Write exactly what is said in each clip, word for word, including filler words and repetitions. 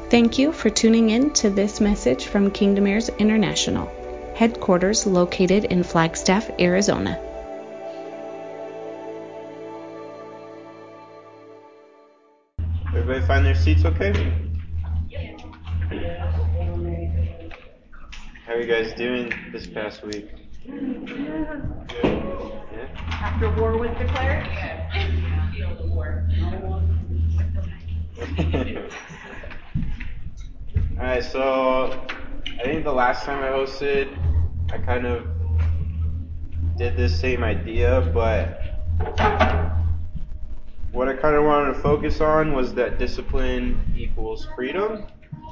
Thank you for tuning in to this message from Kingdom Heirs International, headquarters located in Flagstaff, Arizona. Everybody find their seats okay? How are you guys doing this past week? Yeah. Yeah? After war was declared? Yeah. Feel the war. Alright, so I think the last time I hosted, I kind of did this same idea, but what I kind of wanted to focus on was that discipline equals freedom.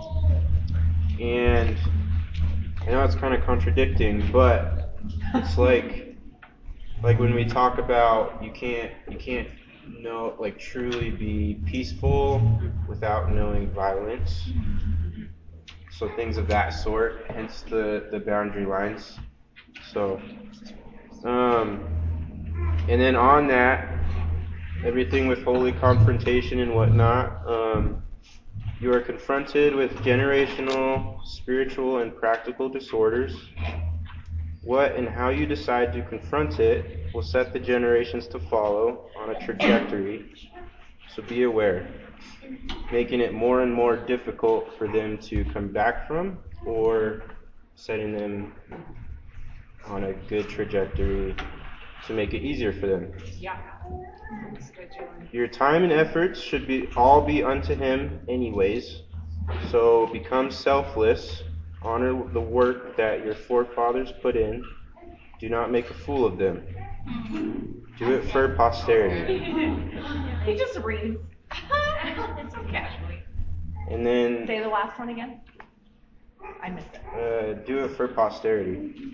And I know it's kind of contradicting, but it's like like when we talk about you can't you can't know like truly be peaceful without knowing violence. So things of that sort, hence the, the boundary lines. So um and then on that, everything with holy confrontation and whatnot, um, you are confronted with generational, spiritual, and practical disorders. What and how you decide to confront it will set the generations to follow on a trajectory, so be aware, making it more and more difficult for them to come back from, or setting them on a good trajectory to make it easier for them. Yeah. Your time and efforts should be all be unto Him anyways, so become selfless, honor the work that your forefathers put in, do not make a fool of them. Do it for posterity. He just reads. It's so casually. And then Say the last one again. I missed it. uh, do it for posterity.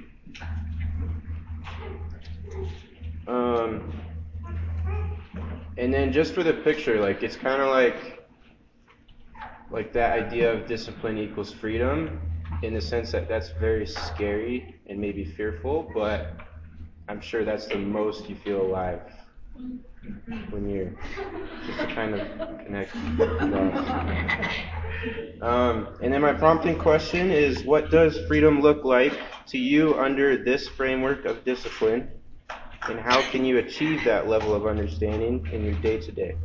Um, and then just for the picture, like it's kind of like like that idea of discipline equals freedom, in the sense that that's very scary and maybe fearful, but I'm sure that's the most you feel alive when you're just to kind of connect the dots. Um, and then my prompting question is, what does freedom look like to you under this framework of discipline, and how can you achieve that level of understanding in your day-to-day?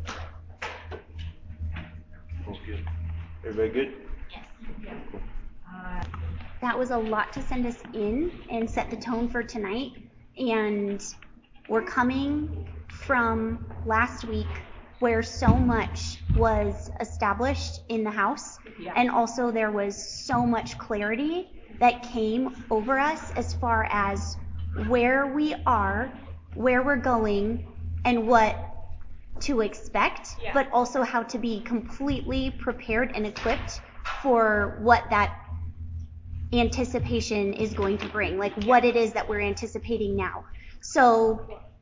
Okay. Everybody good? Yes. Cool. Uh, That was a lot to send us in and set the tone for tonight. And we're coming from last week where so much was established in the house. Yeah. And also there was so much clarity that came over us as far as where we are, where we're going, and what to expect, Yeah. but also how to be completely prepared and equipped for what that anticipation is going to bring, like what it is that we're anticipating now. So,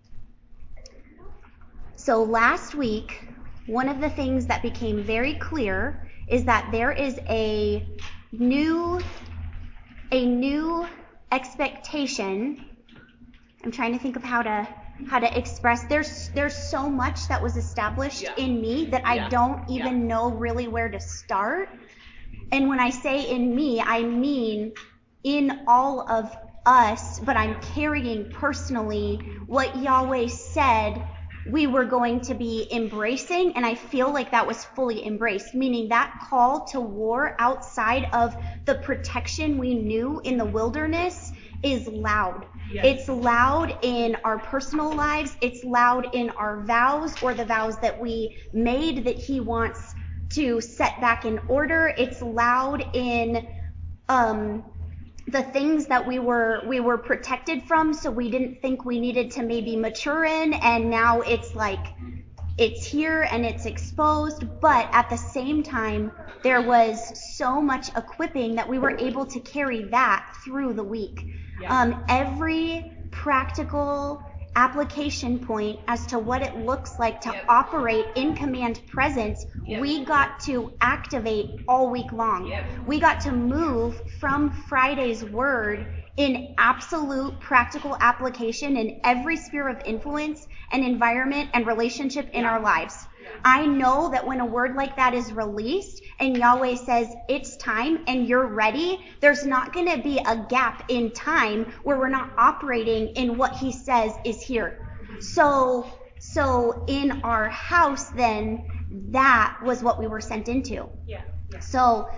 so last week, one of the things that became very clear is that there is a new, a new expectation. I'm trying to think of how to how to express. There's there's so much that was established Yeah. in me that I Yeah. don't even Yeah. know really where to start. And when I say in me, I mean in all of us, but I'm carrying personally what Yahweh said we were going to be embracing, and I feel like that was fully embraced, meaning that call to war outside of the protection we knew in the wilderness is loud. Yes. It's loud in our personal lives. It's loud in our vows, or the vows that we made that He wants to set back in order. It's loud in um, the things that we were we were protected from, so we didn't think we needed to maybe mature in, and now it's like it's here and it's exposed. But at the same time, there was so much equipping that we were able to carry that through the week. Yeah. Um, every practical application point as to what it looks like to Yep. operate in command presence, Yep. we got to activate all week long. Yep. We got to move from Friday's word in absolute practical application in every sphere of influence and environment and relationship in Yeah. our lives. I know that when a word like that is released and Yahweh says it's time and you're ready, there's not going to be a gap in time where we're not operating in what he says is here. So, so in our house then, that was what we were sent into. Yeah. yeah. So,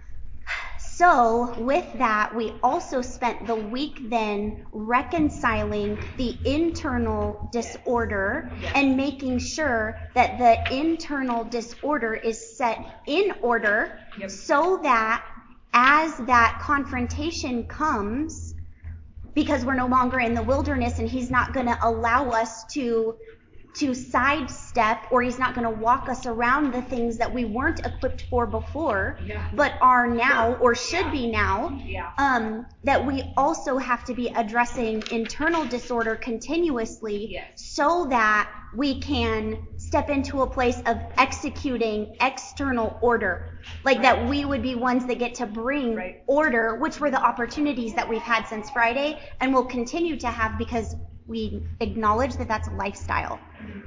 So with that, we also spent the week then reconciling the internal disorder and making sure that the internal disorder is set in order Yep. so that as that confrontation comes, because we're no longer in the wilderness and he's not going to allow us to to sidestep, or he's not going to walk us around the things that we weren't equipped for before, Yeah. but are now or should be now, Yeah. um, that we also have to be addressing internal disorder continuously Yes. so that we can step into a place of executing external order. Like Right. that we would be ones that get to bring Right. order, which were the opportunities that we've had since Friday and will continue to have because we acknowledge that that's a lifestyle.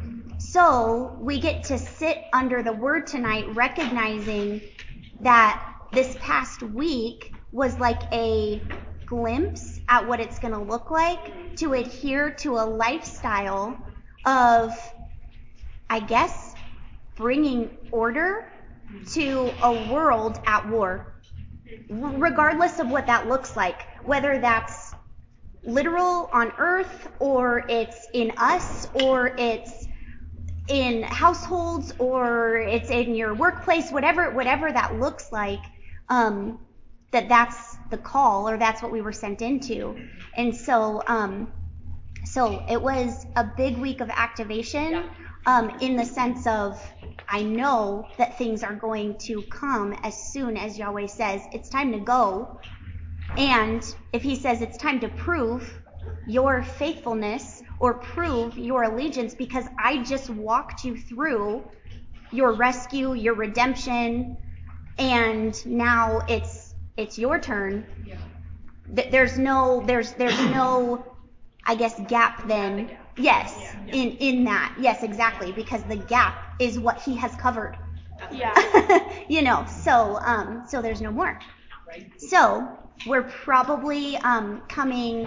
So we get to sit under the word tonight, recognizing that this past week was like a glimpse at what it's going to look like to adhere to a lifestyle of, I guess, bringing order to a world at war, regardless of what that looks like, whether that's literal on earth, or it's in us, or it's in households, or it's in your workplace, whatever whatever that looks like, um, that that's the call, or that's what we were sent into. And so um, so it was a big week of activation, um, in the sense of, I know that things are going to come as soon as Yahweh says it's time to go. And if he says it's time to prove your faithfulness or prove your allegiance, because I just walked you through your rescue, your redemption, and now it's it's your turn. Yeah. Th- There's no there's there's no I guess gap then. Yes, Yeah. in in that. Yes, exactly, because the gap is what he has covered. Yeah. You know, so um so there's no more. Right. So we're probably um, coming,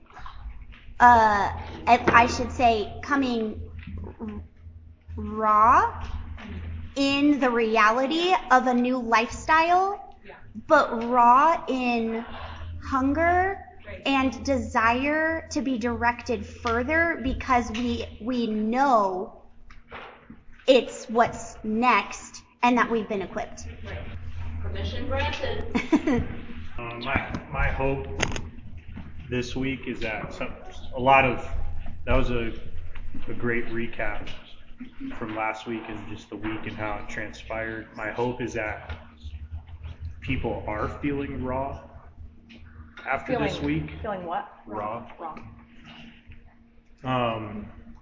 uh, I, I should say, coming r- raw in the reality of a new lifestyle, Yeah. but raw in hunger Right. and desire to be directed further, because we we know it's what's next and that we've been equipped. Right. Permission granted. Uh, my my hope this week is that some, a lot of that was a a great recap from last week and just the week and how it transpired. My hope is that people are feeling raw after Feeling, this week. Feeling what? Raw. Raw. Um,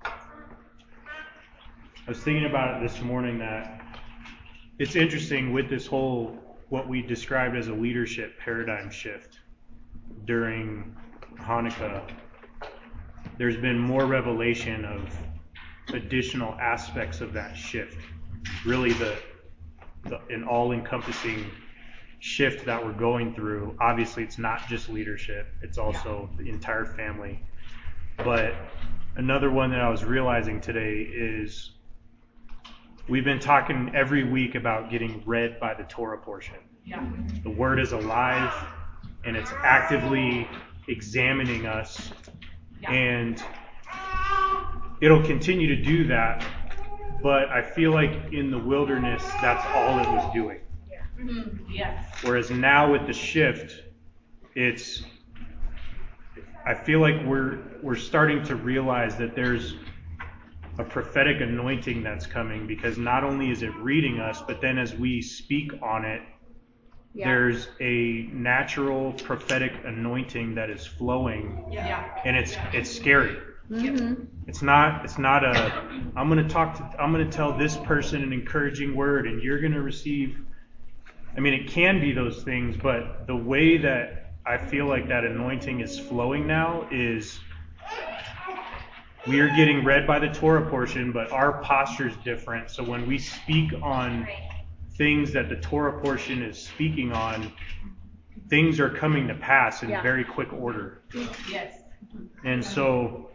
I was thinking about it this morning that it's interesting with this whole what we described as a leadership paradigm shift during Hanukkah. There's been more revelation of additional aspects of that shift. Really the, the an all-encompassing shift that we're going through. Obviously it's not just leadership, it's also the entire family. But another one that I was realizing today is we've been talking every week about getting read by the Torah portion. Yeah. The Word is alive, and it's actively examining us, Yeah. and it'll continue to do that, but I feel like in the wilderness, that's all it was doing. Mm-hmm. Yes. Whereas now with the shift, it's, I feel like we're we're starting to realize that there's a prophetic anointing that's coming, because not only is it reading us, but then as we speak on it, Yeah. there's a natural prophetic anointing that is flowing, Yeah. and it's it's scary. Mm-hmm. It's not it's not a I'm going to talk to I'm going to tell this person an encouraging word and you're going to receive. I mean, it can be those things, but the way that I feel like that anointing is flowing now is we are getting read by the Torah portion, but our posture is different. So when we speak on things that the Torah portion is speaking on, things are coming to pass in Yeah. very quick order. Yes. And so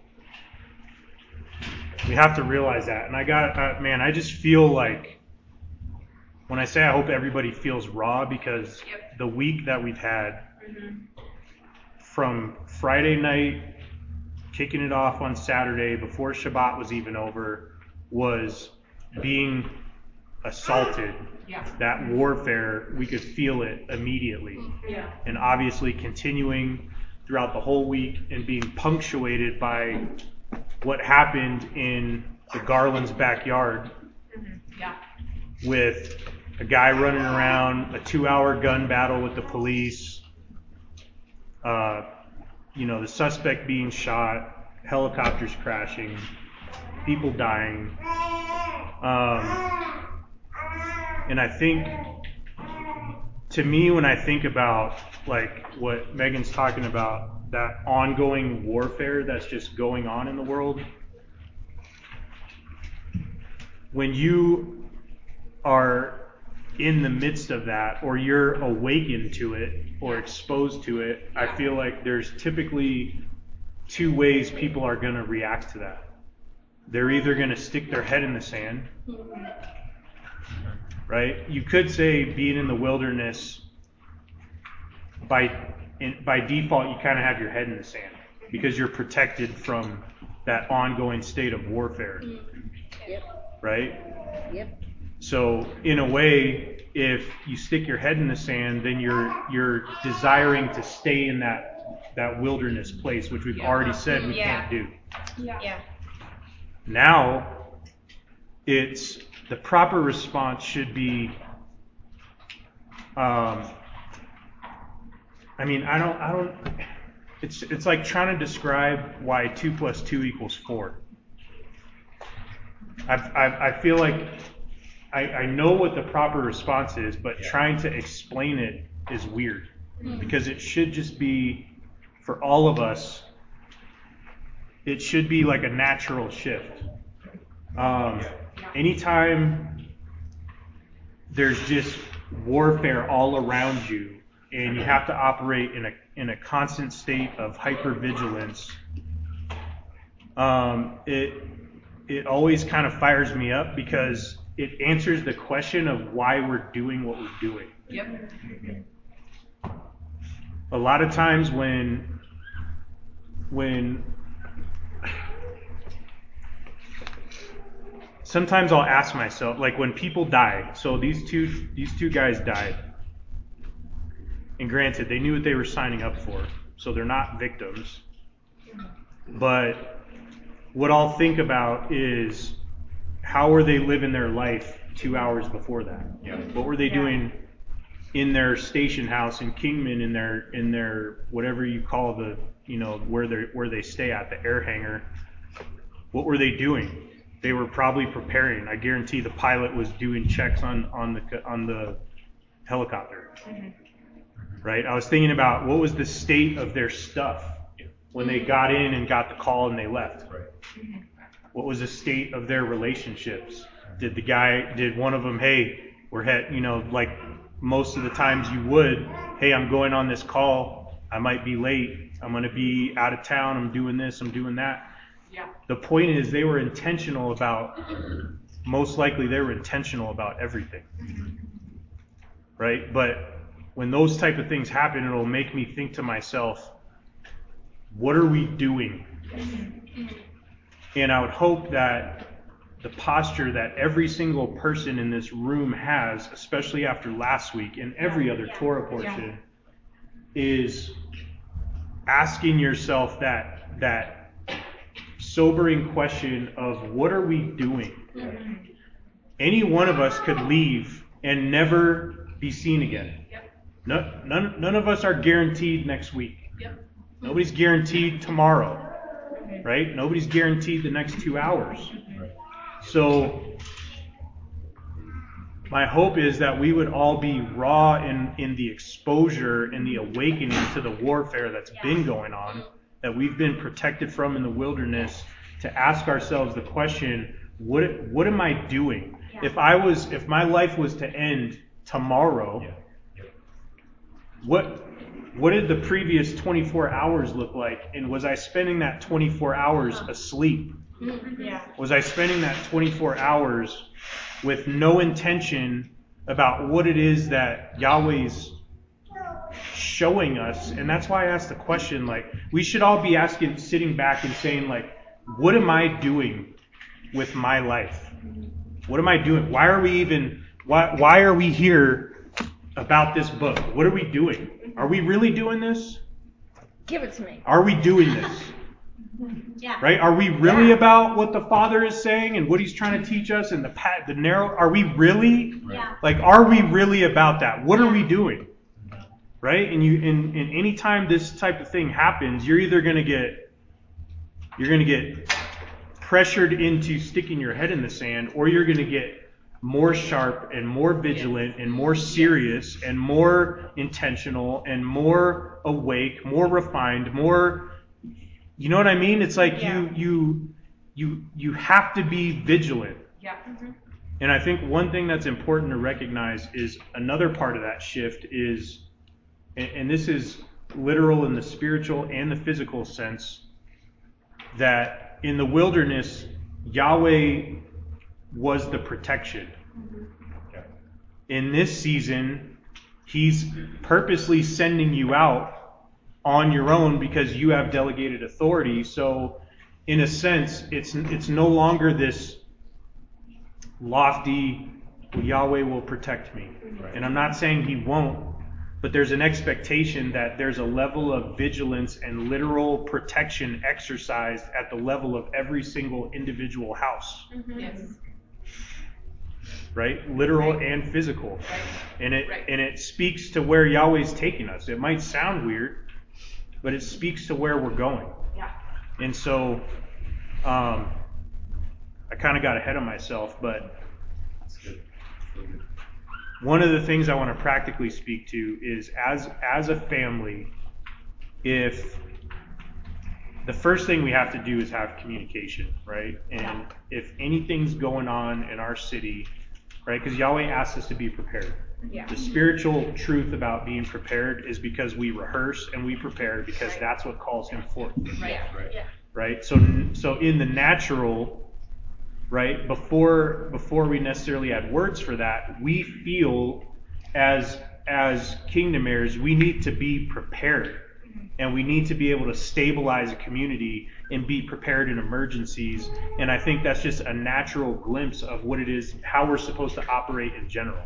we have to realize that. And I got, uh, man, I just feel like when I say I hope everybody feels raw, because Yep. the week that we've had Mm-hmm. from Friday night, kicking it off on Saturday before Shabbat was even over, was being assaulted. Yeah. That warfare, we could feel it immediately. Yeah. And obviously continuing throughout the whole week and being punctuated by what happened in the Garland's backyard Mm-hmm. Yeah. with a guy running around, a two-hour gun battle with the police, uh, you know, the suspect being shot, helicopters crashing, people dying. Um, and I think, to me, when I think about like what Megan's talking about, that ongoing warfare that's just going on in the world, when you are in the midst of that, or you're awakened to it or exposed to it, I feel like there's typically two ways people are going to react to that. They're either going to stick their head in the sand, right? You could say being in the wilderness, by in, by default, you kind of have your head in the sand because you're protected from that ongoing state of warfare, Yep. right? Yep. So in a way, if you stick your head in the sand, then you're you're desiring to stay in that that wilderness place, which we've Yeah. already said we Yeah. can't do. Yeah. Yeah. Now, it's the proper response should be, um, I mean, I don't, I don't. It's it's like trying to describe why two plus two equals four. I've, I I feel like I, I know what the proper response is, but trying to explain it is weird because it should just be, for all of us, it should be like a natural shift. Um, anytime there's just warfare all around you and you have to operate in a in a constant state of hypervigilance, um, it it always kind of fires me up because it answers the question of why we're doing what we're doing. Yep. A lot of times when when sometimes I'll ask myself, like when people die, so these two these two guys died. And granted, they knew what they were signing up for, so they're not victims. But what I'll think about is, how were they living their life two hours before that? Yeah. What were they Yeah. doing in their station house in Kingman, in their in their whatever you call the, you know, where they where they stay at, the air hangar? What were they doing? They were probably preparing. I guarantee the pilot was doing checks on on the on the helicopter. Mm-hmm. Right? I was thinking about what was the state of their stuff when they got in and got the call and they left. Right. What was the state of their relationships? Did the guy, did one of them, hey, we're head, you know, like most of the times you would, hey, I'm going on this call, I might be late, I'm going to be out of town, I'm doing this, I'm doing that. Yeah. The point is they were intentional about, most likely they were intentional about everything. Right? But when those type of things happen, it'll make me think to myself, what are we doing? And I would hope that the posture that every single person in this room has, especially after last week and every other Torah portion, is asking yourself that that sobering question of what are we doing? Mm-hmm. Any one of us could leave and never be seen again. Yep. No, none, none of us are guaranteed next week. Yep. Nobody's guaranteed tomorrow, right? Nobody's guaranteed the next two hours. So my hope is that we would all be raw in, in the exposure and the awakening to the warfare that's been going on, that we've been protected from in the wilderness, to ask ourselves the question, what what am I doing? Yeah. If I was if my life was to end tomorrow, Yeah. what what did the previous twenty-four hours look like? And was I spending that twenty-four hours asleep? Yeah. Was I spending that twenty-four hours with no intention about what it is that Yahweh's showing us? And that's why I asked the question, like, we should all be asking, sitting back and saying, like, what am I doing with my life? What am I doing? Why are we even, why, why are we here about this book? What are we doing? Are we really doing this? Give it to me. Are we doing this? Yeah. Right? Are we really Yeah. about what the Father is saying and what He's trying to teach us and the pat, the narrow? Are we really? Yeah. Like, are we really about that? What are we doing? Right? And you, and, and anytime this type of thing happens, you're either going to get, you're going to get pressured into sticking your head in the sand, or you're going to get more sharp and more vigilant and more serious and more intentional and more awake, more refined, more, you know what I mean? It's like Yeah. you, you, you, you have to be vigilant. Yeah. Mm-hmm. And I think one thing that's important to recognize is another part of that shift is, and, and this is literal in the spiritual and the physical sense, that in the wilderness, Yahweh was the protection. Yeah. In this season, He's purposely sending you out on your own because you have delegated authority. So, in a sense, it's it's no longer this lofty, well, Yahweh will protect me. Right. And I'm not saying He won't, but there's an expectation that there's a level of vigilance and literal protection exercised at the level of every single individual house. Yes. Right? Literal Right. and physical. Right. And it Right. and it speaks to where Yahweh's taking us. It might sound weird, but it speaks to where we're going. Yeah. And so um, I kind of got ahead of myself, but That's good. So good. one of the things I want to practically speak to is as as a family, if the first thing we have to do is have communication, right? And if anything's going on in our city, right, because Yahweh asks us to be prepared. Yeah. The spiritual truth about being prepared is because we rehearse and we prepare because Right. that's what calls Him forth, Right. Right. Yeah. right? So so in the natural, right, before before we necessarily had words for that, we feel as as kingdom heirs, we need to be prepared. And we need to be able to stabilize a community and be prepared in emergencies. And I think that's just a natural glimpse of what it is, how we're supposed to operate in general.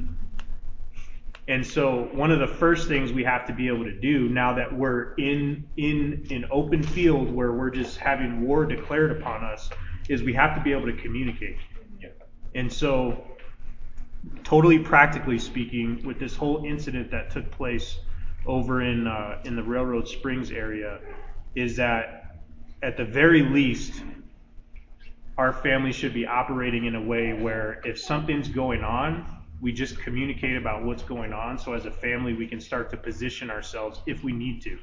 And so one of the first things we have to be able to do now that we're in in an open field where we're just having war declared upon us is we have to be able to communicate. Yeah. And so totally practically speaking, with this whole incident that took place over in uh, in the Railroad Springs area, is that at the very least, our family should be operating in a way where if something's going on, we just communicate about what's going on. So as a family, we can start to position ourselves if we need to,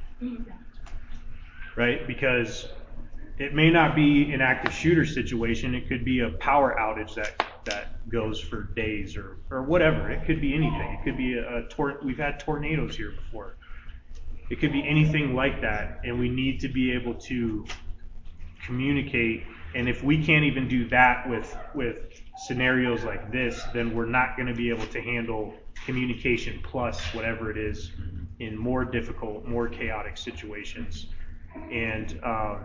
right? Because it may not be an active shooter situation. It could be a power outage that that goes for days or or whatever. It could be anything. It could be a, a tor- we've had tornadoes here before. It could be anything like that, and we need to be able to communicate. And if we can't even do that with with scenarios like this, then we're not going to be able to handle communication plus whatever it is in more difficult, more chaotic situations. And um,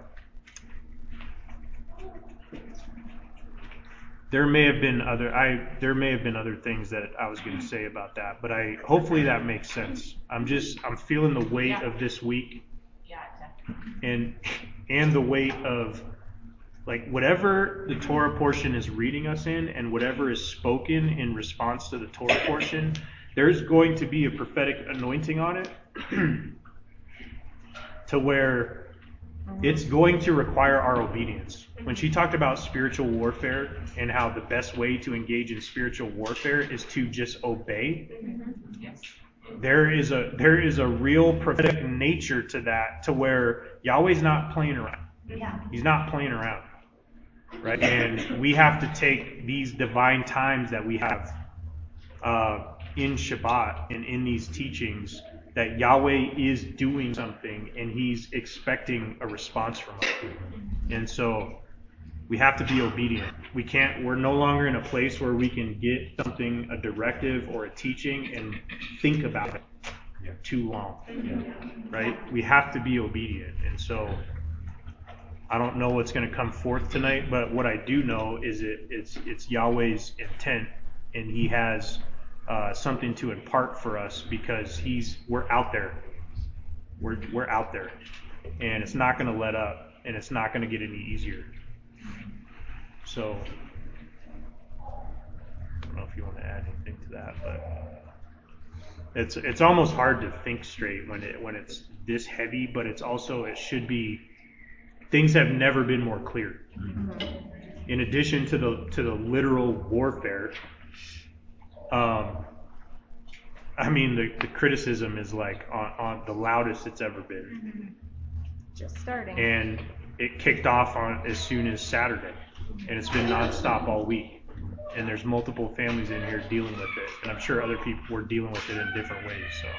there may have been other I there may have been other things that I was going to say about that, but I hopefully that makes sense. I'm just I'm feeling the weight Yeah. of this week Yeah. Definitely. and and the weight of like whatever the Torah portion is reading us in and whatever is spoken in response to the Torah portion, there's going to be a prophetic anointing on it to where it's going to require our obedience. When she talked about spiritual warfare and how the best way to engage in spiritual warfare is to just obey, Yes. there is a there is a real prophetic nature to that, to where Yahweh's not playing around. Yeah. He's not playing around. right? And we have to take these divine times that we have uh, in Shabbat and in these teachings, that Yahweh is doing something and he's expecting a response from us. And so we have to be obedient. We can't, we're no longer in a place where we can get something, a directive or a teaching, and think about it too long, right? We have to be obedient. And so I don't know what's going to come forth tonight, but what I do know is it, it's, it's Yahweh's intent, and he has uh, something to impart for us, because he's, we're out there. We're, we're out there, and it's not going to let up, and it's not going to get any easier. So, I don't know if you want to add anything to that, but it's it's almost hard to think straight when it when it's this heavy, but it's also, it should be, things have never been more clear. In addition to the to the literal warfare, um, I mean the, the criticism is like on, on the loudest it's ever been. Just starting. And it kicked off on as soon as Saturday. And it's been nonstop all week. And there's multiple families in here dealing with it. And I'm sure other people were dealing with it in different ways. So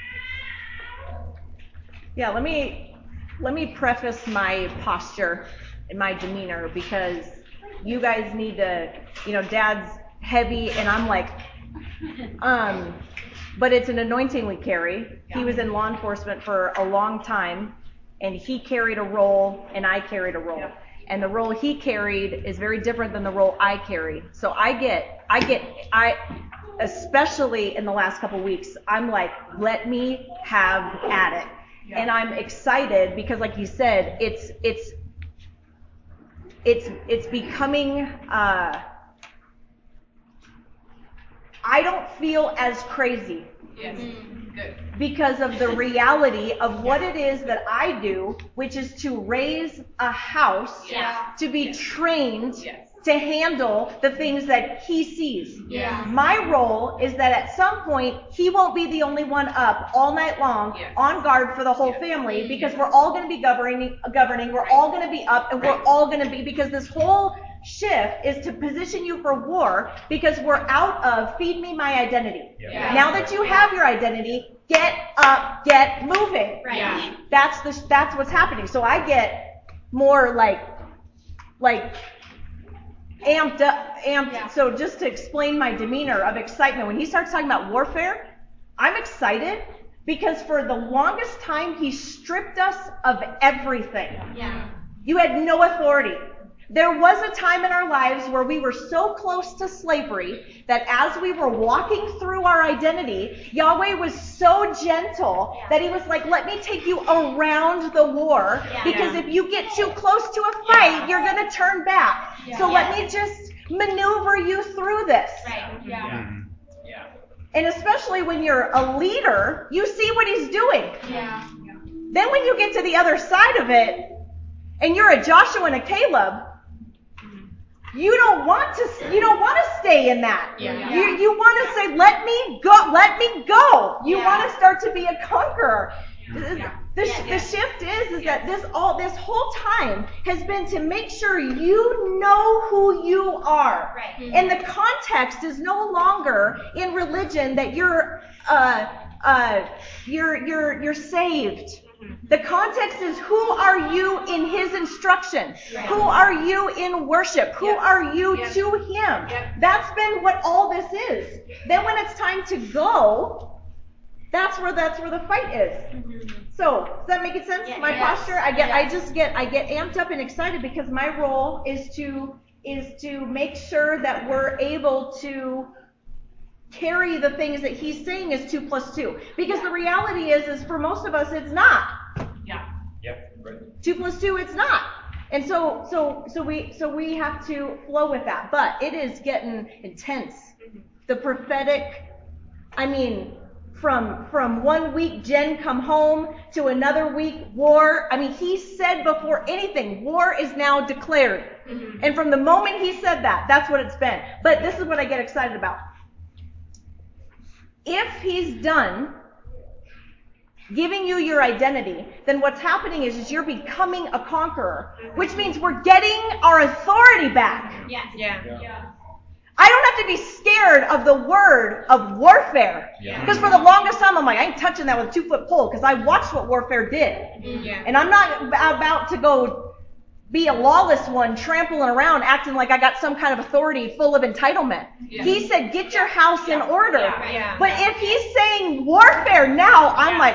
Yeah, let me let me preface my posture and my demeanor, because you guys need to, you know, Dad's heavy and I'm like, um, but it's an anointing we carry. He was in law enforcement for a long time, and he carried a role and I carried a role. And the role he carried is very different than the role I carry. So I get, I get, I, especially in the last couple of weeks, I'm like, let me have at it. Yeah. And I'm excited because, like you said, it's, it's, it's, it's becoming, uh, I don't feel as crazy. Yes. Good. Because of the reality of what it is that I do, which is to raise a house, yeah. to be yes. trained yes. to handle the things that he sees. Yeah. My role is that at some point, he won't be the only one up all night long yes. on guard for the whole yes. family, because yes. we're all going to be governing, governing. We're right. all going to be up, and right. we're all going to be, because this whole shift is to position you for war, because we're out of feed me my identity. Yeah. Yeah. Now that you have your identity, get up, get moving. Right. Yeah. That's the that's what's happening. So I get more like like amped up, amped. Yeah. So just to explain my demeanor of excitement, when he starts talking about warfare, I'm excited because for the longest time he stripped us of everything. Yeah. You had no authority. There was a time in our lives where we were so close to slavery that as we were walking through our identity, Yahweh was so gentle yeah. that he was like, let me take you around the war, yeah. because yeah. if you get too close to a fight, yeah. you're going to turn back. Yeah. So yeah. let me just maneuver you through this. Right. Yeah. mm-hmm. yeah. And especially when you're a leader, you see what he's doing. Yeah. yeah. Then when you get to the other side of it, and you're a Joshua and a Caleb, you don't want to. You don't want to stay in that. Yeah. You you want to say, "Let me go. Let me go." You yeah. want to start to be a conqueror. Yeah. The, Yeah. the Yeah. shift is is Yeah. that this all this whole time has been to make sure you know who you are, Right. Mm-hmm. and the context is no longer in religion that you're uh uh you're you're you're saved. The context is, who are you in his instruction? Right. Who are you in worship? Who Yep. are you Yep. to him? Yep. That's been what all this is. Then when it's time to go, that's where that's where the fight is. Mm-hmm. So, does that make sense? Yeah, my yes. posture? I get I Yes. just get I get amped up and excited because my role is to is to make sure that we're able to carry the things that he's saying is two plus two. Because Yeah. the reality is, is for most of us, it's not. Yeah. Yep. Right. Two plus two, it's not. And so, so, so we, so we have to flow with that. But it is getting intense. Mm-hmm. The prophetic, I mean, from, from one week, Jen come home, to another week, war. I mean, he said before anything, war is now declared. Mm-hmm. And from the moment he said that, that's what it's been. But this is what I get excited about. If he's done giving you your identity, then what's happening is, is you're becoming a conqueror, which means we're getting our authority back. Yes. Yeah. Yeah. I don't have to be scared of the word of warfare. Because for the longest time, I'm like, I ain't touching that with a two-foot pole because I watched what warfare did. Yeah. And I'm not about to go be a lawless one, trampling around, acting like I got some kind of authority full of entitlement. Yeah. He said, get your house in order. Yeah. Yeah. But if he's saying warfare now, I'm Yeah. like,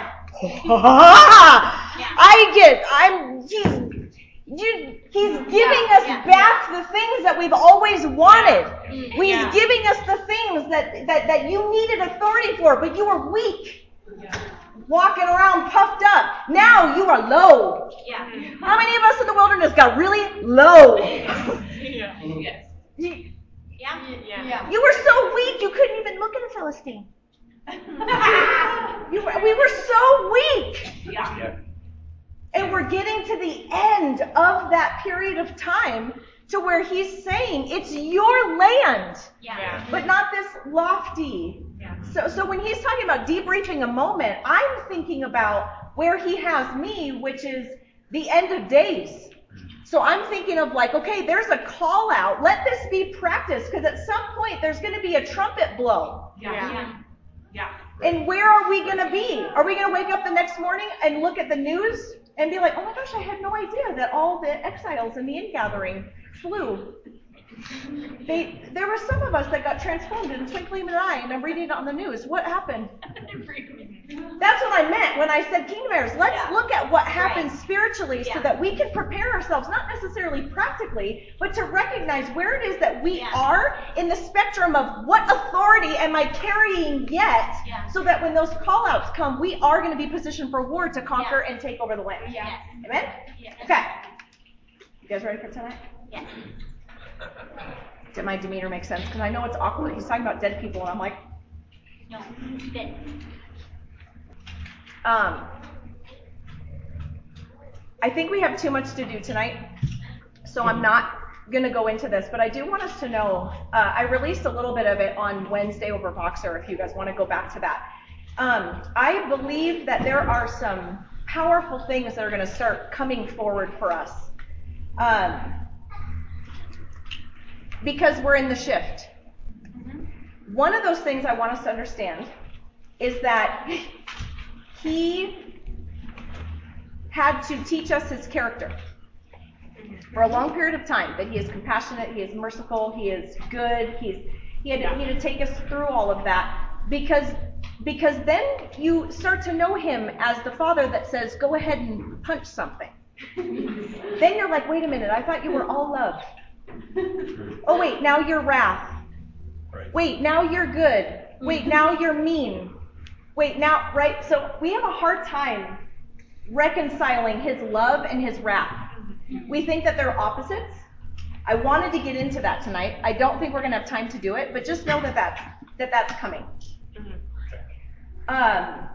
I get, I'm, he's, you, he's giving Yeah. us Yeah. back the things that we've always wanted. Mm. He's Yeah. giving us the things that, that, that you needed authority for, but you were weak, Yeah. walking around puffed up. Now you are low. Yeah. How many of us in the wilderness got really low? Yeah. Yes. You, Yeah. Yeah. Yeah. you were so weak you couldn't even look at a Philistine. You were, we were so weak. Yeah. Yeah. And we're getting to the end of that period of time to where he's saying it's your land, Yeah. but not this lofty. Yeah. So, so when he's talking about debriefing a moment, I'm thinking about where he has me, which is the end of days. So I'm thinking of like, okay, there's a call out. Let this be practice, because at some point there's going to be a trumpet blow. Yeah. Yeah. Yeah. And where are we going to be? Are we going to wake up the next morning and look at the news and be like, oh my gosh, I had no idea that all the exiles in the ingathering flew. They, there were some of us that got transformed in a twinkling of an eye, and I'm reading it on the news. What happened? That's what I meant when I said Kingdom Heirs. Let's Yeah. look at what happens Right. spiritually so Yeah. that we can prepare ourselves, not necessarily practically, but to recognize where it is that we Yeah. are in the spectrum of what authority am I carrying yet, Yeah. so that when those call-outs come, we are going to be positioned for war to conquer Yeah. and take over the land. Yeah. Amen? Yeah. Okay. You guys ready for tonight? Yeah. Did my demeanor make sense? Because I know it's awkward. He's talking about dead people, and I'm like, No. Good. um, I think we have too much to do tonight, so I'm not going to go into this, but I do want us to know, uh, I released a little bit of it on Wednesday over Voxer, if you guys want to go back to that. Um, I believe that there are some powerful things that are going to start coming forward for us. Um, because we're in the shift. One of those things I want us to understand is that he had to teach us his character for a long period of time, that he is compassionate, he is merciful, he is good, he's, he, had to, he had to take us through all of that, because, because then you start to know him as the father that says, go ahead and punch something. Then you're like, wait a minute, I thought you were all love. Oh wait, now you're wrath. Right. Wait, now you're good. Wait, now you're mean. Wait, now, right? So we have a hard time reconciling his love and his wrath. We think that they're opposites. I wanted to get into that tonight. I don't think we're going to have time to do it, but just know that that's, that that's coming. Um,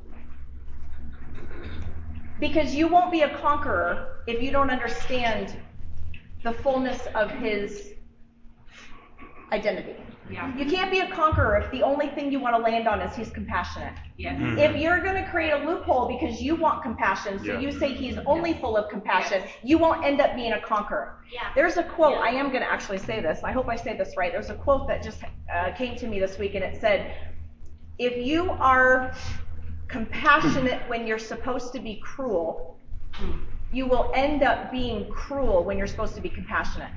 because you won't be a conqueror if you don't understand the fullness of his identity. Yeah. You can't be a conqueror if the only thing you want to land on is he's compassionate. Yes. Mhm. If you're going to create a loophole because you want compassion, so Yeah. you say he's only full of compassion, you won't end up being a conqueror. Yeah. There's a quote, I am going to actually say this, I hope I say this right. There's a quote that just uh, came to me this week, and it said, if you are compassionate when you're supposed to be cruel, you will end up being cruel when you're supposed to be compassionate.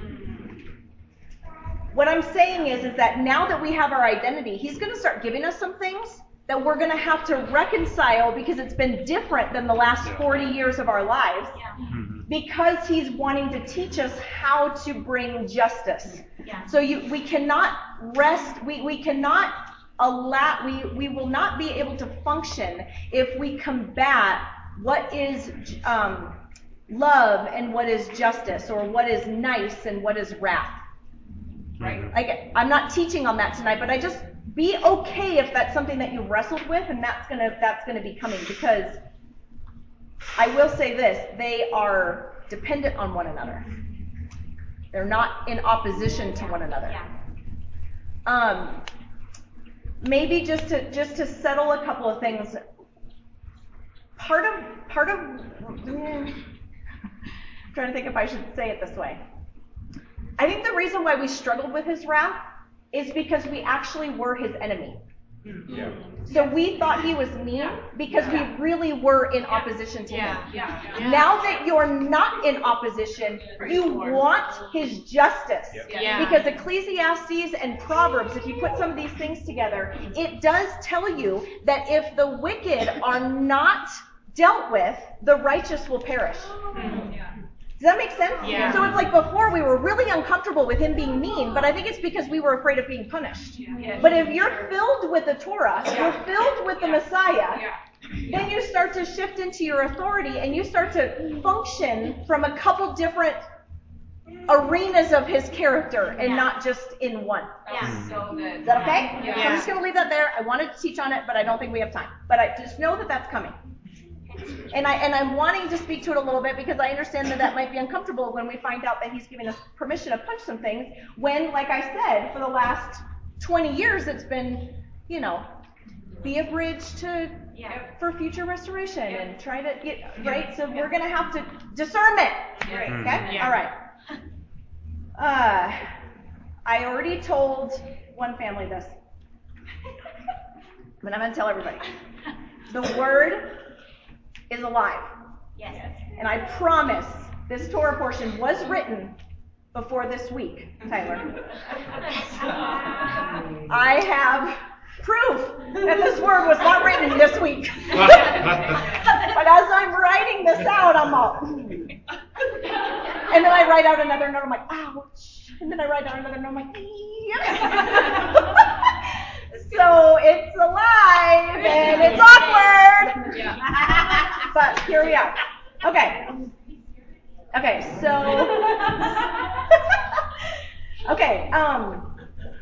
What I'm saying is, is that now that we have our identity, he's going to start giving us some things that we're going to have to reconcile because it's been different than the last Yeah. forty years of our lives, Yeah. Mhm. because he's wanting to teach us how to bring justice. Yeah. So you, we cannot rest, we, we cannot allow, we, we will not be able to function if we combat what is um, love and what is justice, or what is nice and what is wrath. Right? Like, I'm not teaching on that tonight, but I just be okay if that's something that you've wrestled with, and that's gonna that's gonna be coming, because I will say this: they are dependent on one another. They're not in opposition to one another. Yeah. Um, maybe just to just to settle a couple of things. part of, part of, I'm trying to think if I should say it this way. I think the reason why we struggled with his wrath is because we actually were his enemy. Yeah. So we thought he was mean because we really were in opposition to him. Yeah. Yeah. Now that you're not in opposition, you want his justice. Yeah. Because Ecclesiastes and Proverbs, if you put some of these things together, it does tell you that if the wicked are not dealt with, the righteous will perish. Does that make sense? Yeah. So it's like before we were really uncomfortable with him being mean, but I think it's because we were afraid of being punished. Yeah. But if you're filled with the Torah, Yeah. you're filled with the Yeah. Messiah, Yeah. then you start to shift into your authority and you start to function from a couple different arenas of his character and Yeah. not just in one. Yeah. So good. Is that okay? Yeah. So I'm just going to leave that there. I wanted to teach on it, but I don't think we have time. But I just know that that's coming. And I and I'm wanting to speak to it a little bit because I understand that that might be uncomfortable when we find out that he's giving us permission to punch some things. When, like I said, for the last twenty years, it's been, you know, be a bridge to Yeah. for future restoration and try to get right. So we're gonna have to discernment. Right. Okay. Yeah. All right. Uh, I already told one family this, but I'm gonna tell everybody. The word is alive. Yes. And I promise this Torah portion was written before this week, Tyler. I have proof that this word was not written this week. But as I'm writing this out, I'm all, and then I write out another note, I'm like, ouch. And then I write out another note, I'm like, yeah. So it's alive and it's awkward. Yeah. But here we are. Okay. Okay, so okay, um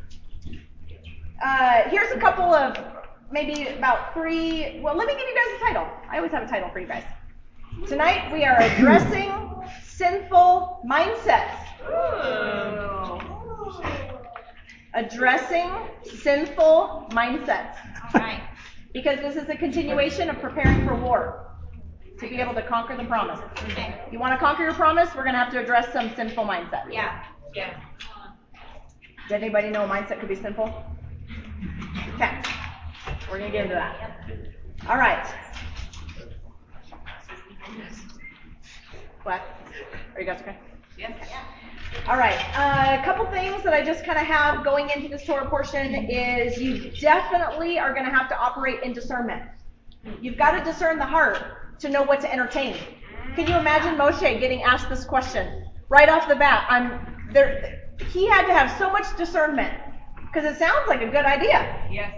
uh here's a couple of maybe about three, well, let me give you guys a title. I always have a title for you guys. Tonight we are addressing sinful mindsets. Ooh. Addressing sinful mindsets. All right. Because this is a continuation of preparing for war to be able to conquer the promise. Okay. You want to conquer your promise? We're going to have to address some sinful mindsets. Yeah. Yeah. Did anybody know a mindset could be sinful? Okay. We're going to get into that. All right. What? Are you guys okay? Yes. All right. Uh, a couple things that I just kind of have going into this Torah portion is you definitely are going to have to operate in discernment. You've got to discern the heart to know what to entertain. Can you imagine Moshe getting asked this question right off the bat? I'm there. He had to have so much discernment because it sounds like a good idea. Yes.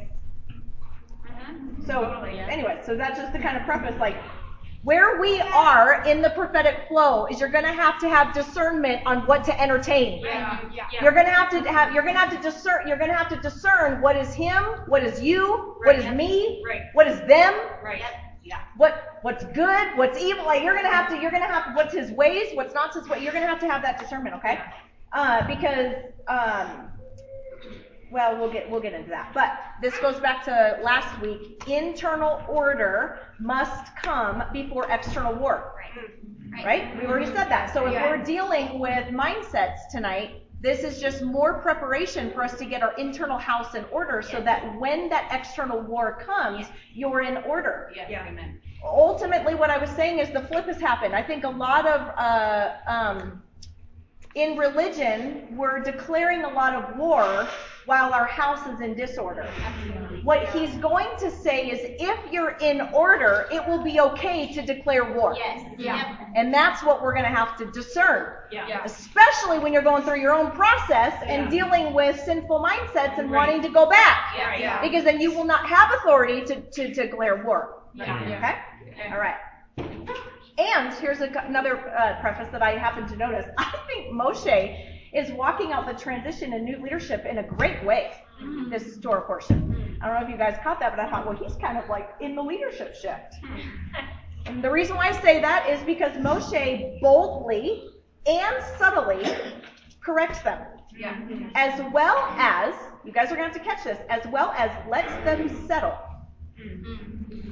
So Totally, yeah. anyway, so that's just the kind of preface, like where we are in the prophetic flow is you're going to have to have discernment on what to entertain. Yeah. Yeah. You're going to have to have you're going to have to discern you're going to have to discern what is him, what is you, what is Right. me, Right. what is them, Right. Yeah. what what's good, what's evil. Like you're going to have to you're going to have to, what's his ways, what's not his way. You're going to have to have that discernment, okay? Uh, because um, well, we'll get we'll get into that. But this goes back to last week. Internal order must come before external war. Right. Right? We already said that. So if Yeah. we're dealing with mindsets tonight, this is just more preparation for us to get our internal house in order so that when that external war comes, you're in order. Yes. Yeah. Amen. Ultimately, what I was saying is the flip has happened. I think a lot of, uh, um, in religion, we're declaring a lot of war while our house is in disorder. What he's going to say is if you're in order, it will be okay to declare war. Yes. Yeah. And that's what we're going to have to discern. Yeah. Yeah. Especially when you're going through your own process and Yeah. dealing with sinful mindsets and Right. wanting to go back. Yeah. Yeah. Because then you will not have authority to, to, to declare war. Yeah. Okay? All right. And here's a, another uh, preface that I happened to notice. I think Moshe is walking out the transition in new leadership in a great way, mm-hmm. this Torah portion. I don't know if you guys caught that, but I thought, well, he's kind of like in the leadership shift. And the reason why I say that is because Moshe boldly and subtly corrects them. Yeah. As well as, you guys are going to have to catch this, as well as lets them settle.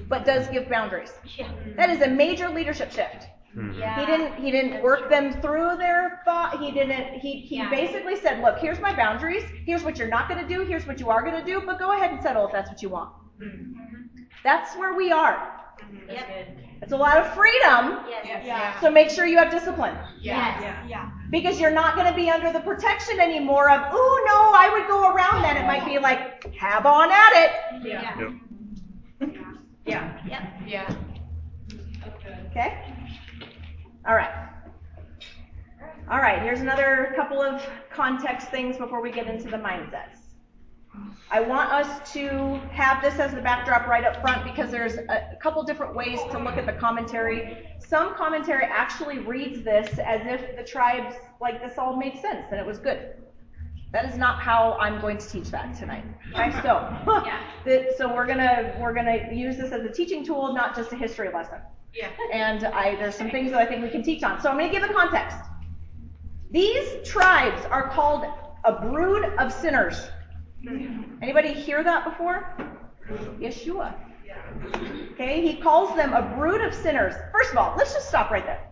but does give boundaries. Yeah. That is a major leadership shift. Yeah. He didn't he didn't work them through their thought. He didn't he he Yeah. basically said, look, here's my boundaries, here's what you're not gonna do, here's what you are gonna do, but go ahead and settle if that's what you want. That's where we are. Yep. It's a lot of freedom, Yes. Yeah. so make sure you have discipline. Yes. Yeah. Yeah. Because you're not gonna be under the protection anymore of, ooh no, I would go around that. It might be like, have on at it. Yeah. Yep. Yeah. Yep. Yeah. Okay? All right. All right, here's another couple of context things before we get into the mindsets. I want us to have this as the backdrop right up front because there's a couple different ways to look at the commentary. Some commentary actually reads this as if the tribes, like this all made sense and it was good. That is not how I'm going to teach that tonight. Okay, so Yeah. that- so we're gonna we're gonna use this as a teaching tool, not just a history lesson. Yeah. And I there's some things that I think we can teach on. So I'm going to give the context. These tribes are called a brood of sinners. Anybody hear that before? Yeshua. Okay, he calls them a brood of sinners. First of all, let's just stop right there.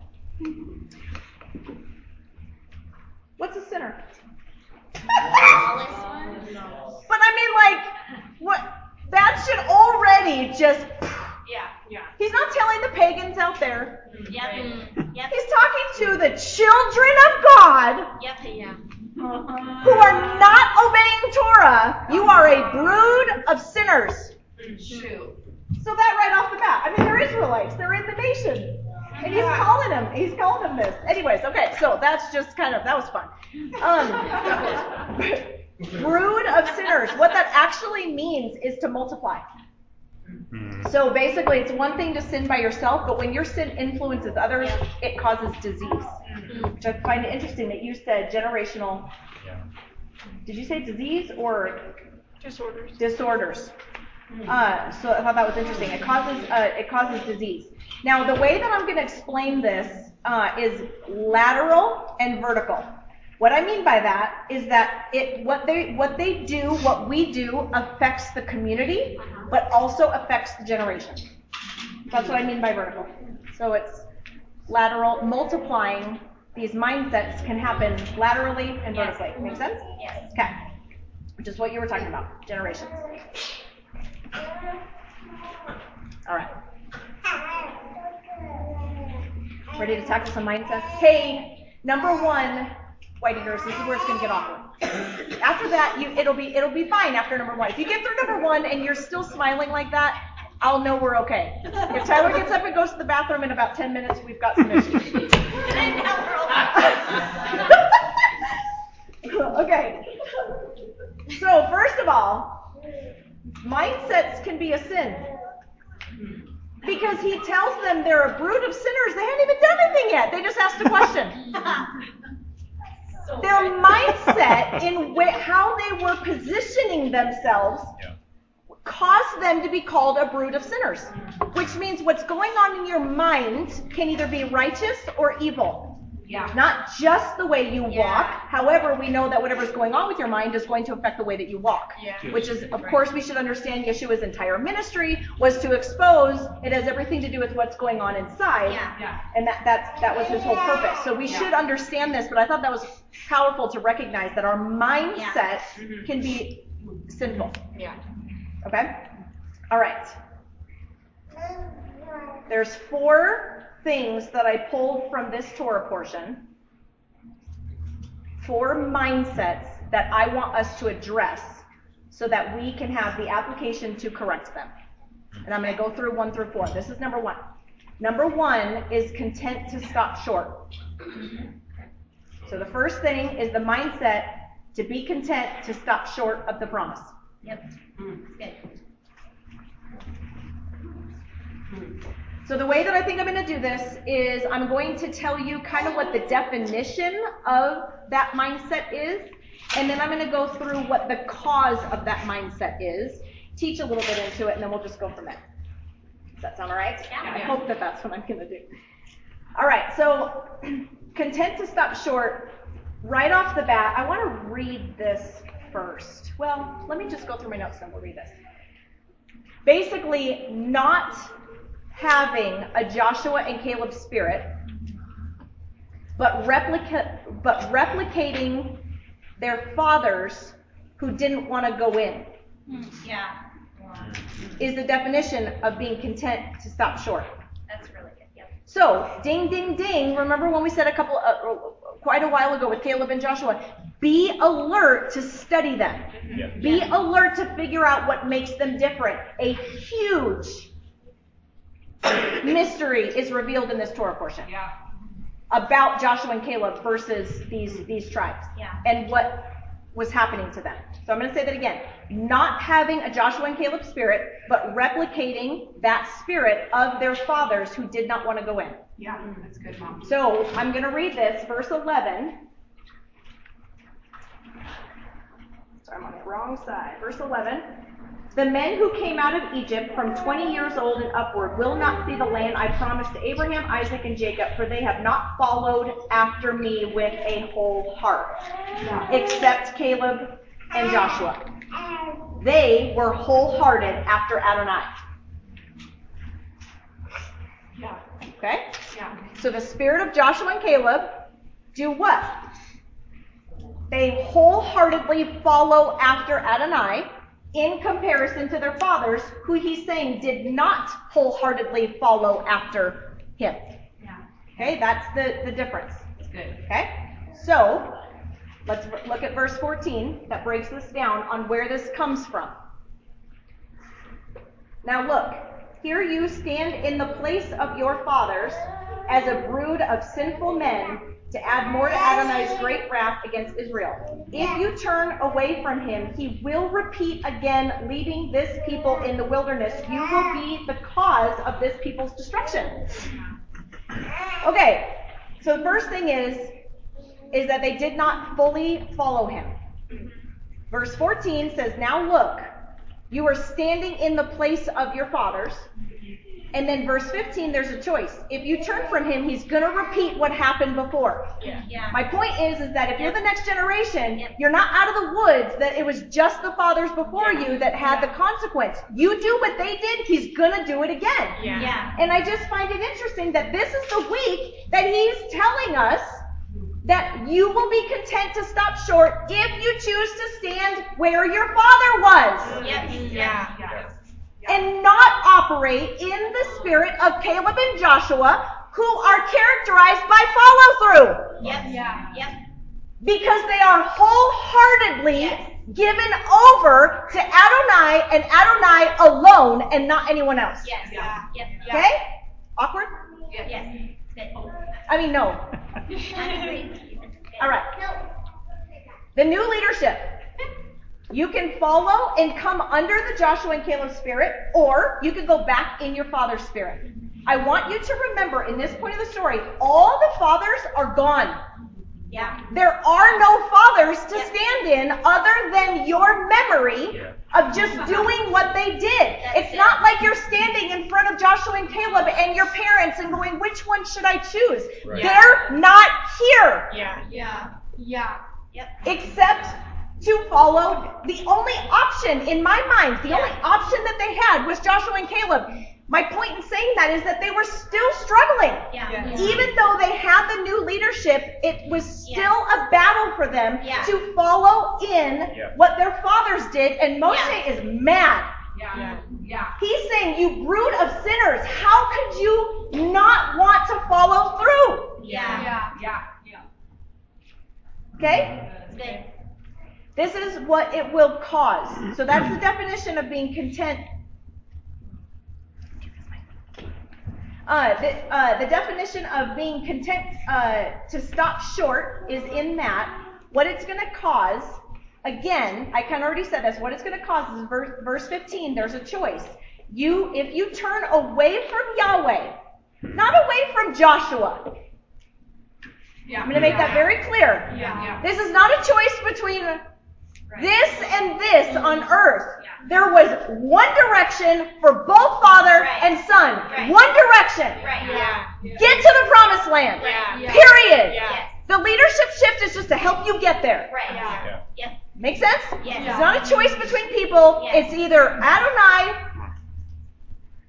What's a sinner? Lawless ones. But I mean, like, what? That should already just. Yeah. Yeah. He's not telling the pagans out there. Yep. Yep. He's talking to the children of God Yep. Yeah. who are not obeying Torah. You are a brood of sinners. Shoot. So that right off the bat. I mean, they're Israelites. They're in the nation. And he's calling them. He's calling them this. Anyways, okay. So that's just kind of, that was fun. Um, brood of sinners. What that actually means is to multiply. Mm. So basically, it's one thing to sin by yourself, but when your sin influences others, it causes disease. Which I find it interesting that you said generational. Yeah. Did you say disease or Disorders. disorders? Uh, so I thought that was interesting. It causes uh, it causes disease. Now, the way that I'm going to explain this uh, is lateral and vertical. What I mean by that is that it what they what they do, what we do, affects the community, but also affects the generation. That's what I mean by vertical. So it's lateral, multiplying. These mindsets can happen laterally and vertically. Make sense? Yes. Okay. Which is what you were talking about, generations. All right. Ready to tackle some mindsets? Hey, number one, white eaters, this is where it's going to get awkward. After that, you it'll be it'll be fine after number one. If you get through number one and you're still smiling like that, I'll know we're okay. If Tyler gets up and goes to the bathroom in about ten minutes, we've got some issues. Okay. So first of all, mindsets can be a sin. Because he tells them they're a brood of sinners. They hadn't even done anything yet. They just asked a question. Their mindset in wh- how they were positioning themselves Yeah. caused them to be called a brood of sinners. Which means what's going on in your mind can either be righteous or evil. Yeah. Not just the way you Yeah. walk. However, we know that whatever's going on with your mind is going to affect the way that you walk. Yeah. Which is, of course, we should understand Yeshua's entire ministry was to expose. It has everything to do with what's going on inside. Yeah. Yeah. And that, that's, that was his whole purpose. So we Yeah. should understand this, but I thought that was powerful to recognize that our mindset Mhm. can be sinful. Yeah. Okay? All right. There's four things that I pulled from this Torah portion. Four mindsets that I want us to address so that we can have the application to correct them. And I'm going to go through one through four. This is number one. Number one is content to stop short. So the first thing is the mindset to be content to stop short of the promise. Yep. Good. So the way that I think I'm going to do this is I'm going to tell you kind of what the definition of that mindset is, and then I'm going to go through what the cause of that mindset is, teach a little bit into it, and then we'll just go from there. Does that sound all right? Yeah. I hope that that's what I'm going to do. All right, so content to stop short. Right off the bat, I want to read this first. Well, let me just go through my notes and then we'll read this. basically not having a Joshua and Caleb spirit, but replica, but replicating their fathers who didn't want to go in. Yeah. Is the definition of being content to stop short. That's really good. Yep. So, ding, ding, ding. Remember when we said a couple, uh, quite a while ago with Caleb and Joshua, be alert to study them. Yeah. Be alert to figure out what makes them different. A huge mystery is revealed in this Torah portion. Yeah. About Joshua and Caleb versus these, these tribes. Yeah. And what was happening to them. So I'm going to say that again. Not having a Joshua and Caleb spirit, but replicating that spirit of their fathers who did not want to go in. Yeah, that's good, Mom. So I'm going to read this, verse eleven. Sorry, I'm on the wrong side. Verse eleven. The men who came out of Egypt from twenty years old and upward will not see the land I promised to Abraham, Isaac, and Jacob, for they have not followed after me with a whole heart, except Caleb and Joshua. They were wholehearted after Adonai. Yeah. Okay? Yeah. So the spirit of Joshua and Caleb do what? They wholeheartedly follow after Adonai in comparison to their fathers, who he's saying did not wholeheartedly follow after him. Yeah. Okay, that's the, the difference. That's good. Okay? So, let's look at verse fourteen that breaks this down on where this comes from. Now look, here you stand in the place of your fathers as a brood of sinful men to add more to Adonai's great wrath against Israel. If you turn away from him, he will repeat again, leaving this people in the wilderness. You will be the cause of this people's destruction. Okay, so the first thing is, is that they did not fully follow him. Verse fourteen says, now look, you are standing in the place of your fathers. And then verse fifteen, there's a choice. If you turn from him, he's going to repeat what happened before. Yeah. Yeah. My point is, is that if you're the next generation, Yep. you're not out of the woods, that it was just the fathers before you that had the consequence. You do what they did, he's going to do it again. Yeah. Yeah. And I just find it interesting that this is the week that he's telling us that you will be content to stop short if you choose to stand where your father was. Yes. Yeah. Yeah. And not operate in the spirit of Caleb and Joshua, who are characterized by follow-through. Yep. Yeah. Yep. Because they are wholeheartedly Yes. given over to Adonai and Adonai alone and not anyone else. Yes. Yeah. Yep. Okay? Awkward? Yes. Good. I mean, no. I agree. All right. The new leadership. You can follow and come under the Joshua and Caleb spirit, or you can go back in your father's spirit. I want you to remember in this point of the story, all the fathers are gone. Yeah. There are no fathers to Yep. stand in other than your memory of just doing what they did. That's It's it. not like you're standing in front of Joshua and Caleb and your parents and going, which one should I choose? Right. They're not here. Yeah. Yeah. Yeah. Yep. Except to follow the only option in my mind, the Yeah. only option that they had was Joshua and Caleb. My point in saying that is that they were still struggling. Yeah. Yeah. Even though they had the new leadership, it was still a battle for them Yeah. to follow in Yeah. what their fathers did, and Moshe Yeah. is mad. Yeah. Yeah. He's saying, you brood of sinners, how could you not want to follow through? Yeah. Yeah. Yeah. Yeah. Okay? Good. This is what it will cause. So that's the definition of being content. Uh, the, uh, the definition of being content uh, to stop short is in that. What it's going to cause, again, I kind of already said this, what it's going to cause is verse, verse fifteen, there's a choice. You, if you turn away from Yahweh, not away from Joshua. Yeah. I'm going to make that very clear. Yeah. Yeah. This is not a choice between this and this on earth. There was one direction for both father Right. and son. Right. One direction. Right. Yeah. Get to the promised land. Right. Yeah. Period. Yes. The leadership shift is just to help you get there. Right. Yeah. Yep. Make sense? Yes. It's not a choice between people. Yes. It's either Adonai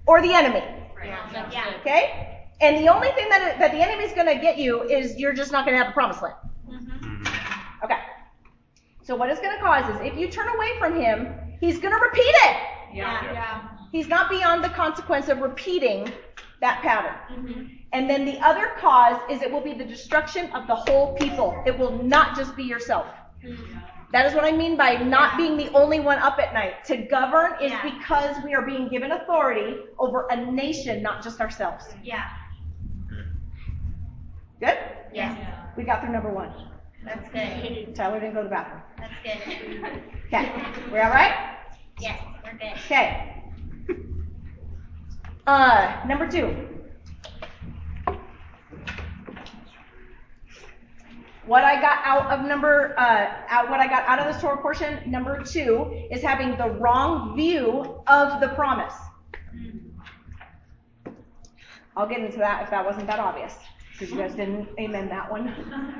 or the enemy. Yeah. Yeah. Okay? And the only thing that, that the enemy's going to get you is you're just not going to have the promised land. Mhm. Okay. So what it's going to cause is if you turn away from him, he's going to repeat it. Yeah. Yeah. He's not beyond the consequence of repeating that pattern. Mm-hmm. And then the other cause is it will be the destruction of the whole people. It will not just be yourself. That is what I mean by not being the only one up at night. To govern is Yeah. because we are being given authority over a nation, not just ourselves. Yeah. Good? Yes. We got through number one. That's good. Tyler didn't go to the bathroom. That's good. Okay. We all right? Yes, we're good. Okay. Uh, number two. What I got out of number, uh, out, what I got out of this Torah portion, number two, is having the wrong view of the promise. I'll get into that if that wasn't that obvious, because you guys didn't amen that one.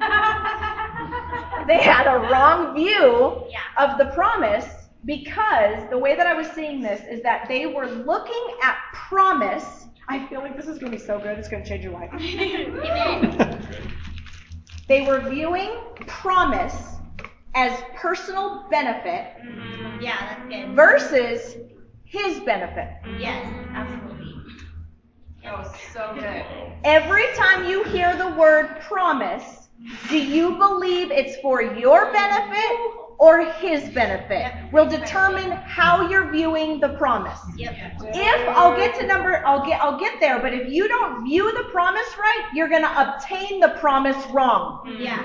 They had a wrong view Yeah. of the promise because the way that I was seeing this is that they were looking at promise. I feel like this is going to be so good. It's going to change your life. Amen. They were viewing promise as personal benefit Mm, yeah, that's good. versus his benefit. Yes, absolutely. Oh, so good. Every time you hear the word promise, do you believe it's for your benefit or his benefit? Yep. Will determine how you're viewing the promise. Yep. If I'll get to number, I'll get, I'll get there. But if you don't view the promise right, you're going to obtain the promise wrong. Yeah.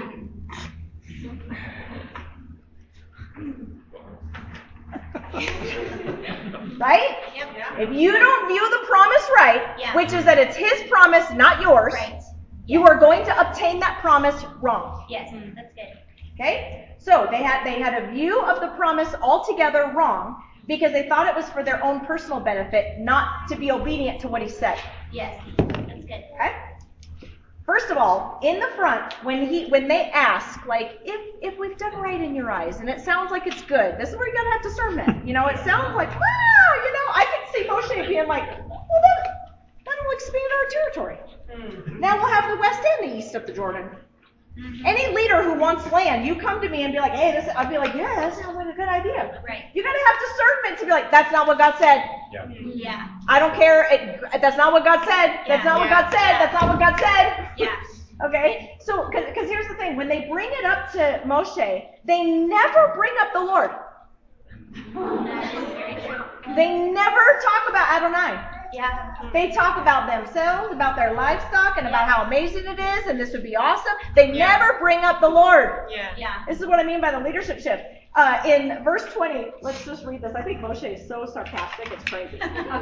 Right? Yep. If you don't view the promise right, Yeah. which is that it's his promise, not yours, Right. you are going to obtain that promise wrong. Yes, that's good. Okay? So they had they had a view of the promise altogether wrong because they thought it was for their own personal benefit, not to be obedient to what he said. Yes, that's good. Okay? First of all, in the front, when he when they ask, like, if if we've done right in your eyes, and it sounds like it's good, this is where you're gonna have discernment. You know, it sounds like, ah, you know, I can see Moshe being like, well, that that'll expand our territory. Now we'll have the west and the east of the Jordan. Mm-hmm. Any leader who wants land, you come to me and be like, hey, this, I'd be like, yeah, that sounds like a good idea. Right. You gotta have discernment to be like, that's not what God said. Yeah. Yeah. I don't care. It, that's not what God said. That's Yeah. not what Yeah. God said. Yeah. That's not what God said. Yeah. Okay? So, because here's the thing. When they bring it up to Moshe, they never bring up the Lord. That is very true. They never talk about Adonai. Yeah. They talk about themselves, about their livestock, and about how amazing it is, and this would be awesome. They never bring up the Lord. Yeah. Yeah. This is what I mean by the leadership shift. Uh, in verse twenty, let's just read this. I think Moshe is so sarcastic, it's crazy.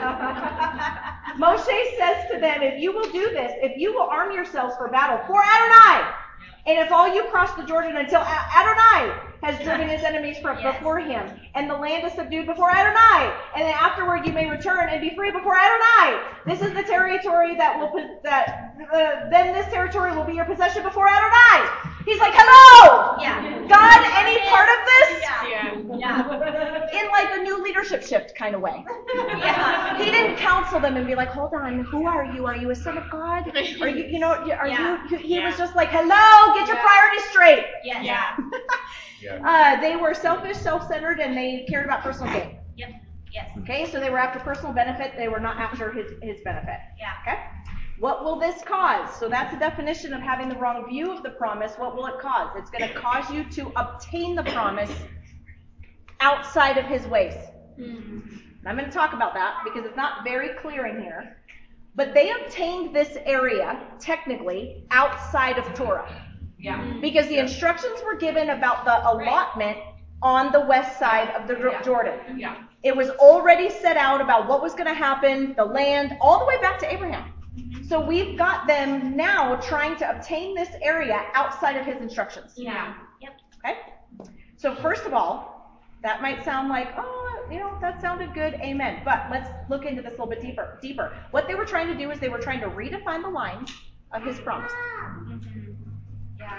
Moshe says to them, if you will do this, if you will arm yourselves for battle for Adonai, and if all you cross the Jordan until Adonai has driven his enemies from Yes. before him, and the land is subdued before Adonai, and then afterward you may return and be free before Adonai. This is the territory that will that uh, then this territory will be your possession before Adonai. He's like, hello, Yeah. God, any part of this? Yeah. Yeah. In like a new leadership shift kind of way. Yeah. He didn't counsel them and be like, hold on, who are you? Are you a son of God? Are you, you know, are Yeah. you, he Yeah. was just like, hello, get your Yeah. priorities straight. Yes. Yeah. Yeah. Uh, they were selfish, self-centered, and they cared about personal gain. Yep. Yes. Okay, so they were after personal benefit. They were not after his, his benefit. Yeah. Okay? What will this cause? So that's the definition of having the wrong view of the promise. What will it cause? It's going to cause you to obtain the promise outside of his ways. And I'm going to talk about that because it's not very clear in here. But they obtained this area, technically, outside of Torah. Yeah. Because the instructions were given about the allotment on the west side of the Yeah. Jordan. Yeah. It was already set out about what was going to happen, the land, all the way back to Abraham. So we've got them now trying to obtain this area outside of his instructions. Yeah. Yep. Okay? So first of all, that might sound like, oh, you know, that sounded good, amen. But let's look into this a little bit deeper. Deeper. What they were trying to do is they were trying to redefine the lines of his promise. Yeah.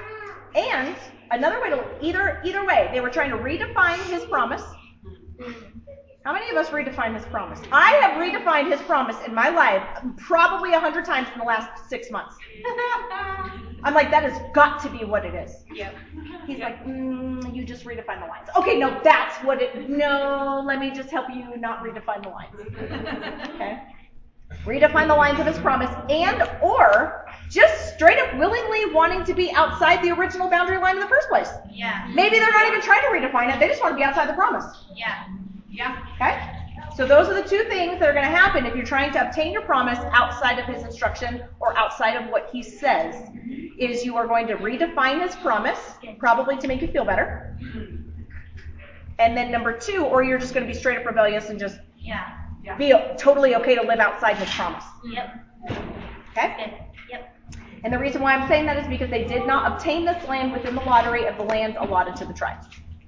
And another way to either either way, they were trying to redefine his promise, How many of us redefine his promise? I have redefined his promise in my life probably a hundred times in the last six months. I'm like, that has got to be what it is. Yep. He's like, mm, you just redefine the lines. Okay, no, that's what it, no, let me just help you not redefine the lines. Okay? Redefine the lines of his promise, and or just straight up willingly wanting to be outside the original boundary line in the first place. Yeah. Maybe they're not even trying to redefine it, they just want to be outside the promise. Yeah. Yeah. Okay? So those are the two things that are going to happen if you're trying to obtain your promise outside of his instruction or outside of what he says, is you are going to redefine his promise, probably to make you feel better. And then number two, or you're just going to be straight up rebellious and just Yeah. be totally okay to live outside his promise. Yep. Okay? Good. Yep. And the reason why I'm saying that is because they did not obtain this land within the lottery of the lands allotted to the tribes.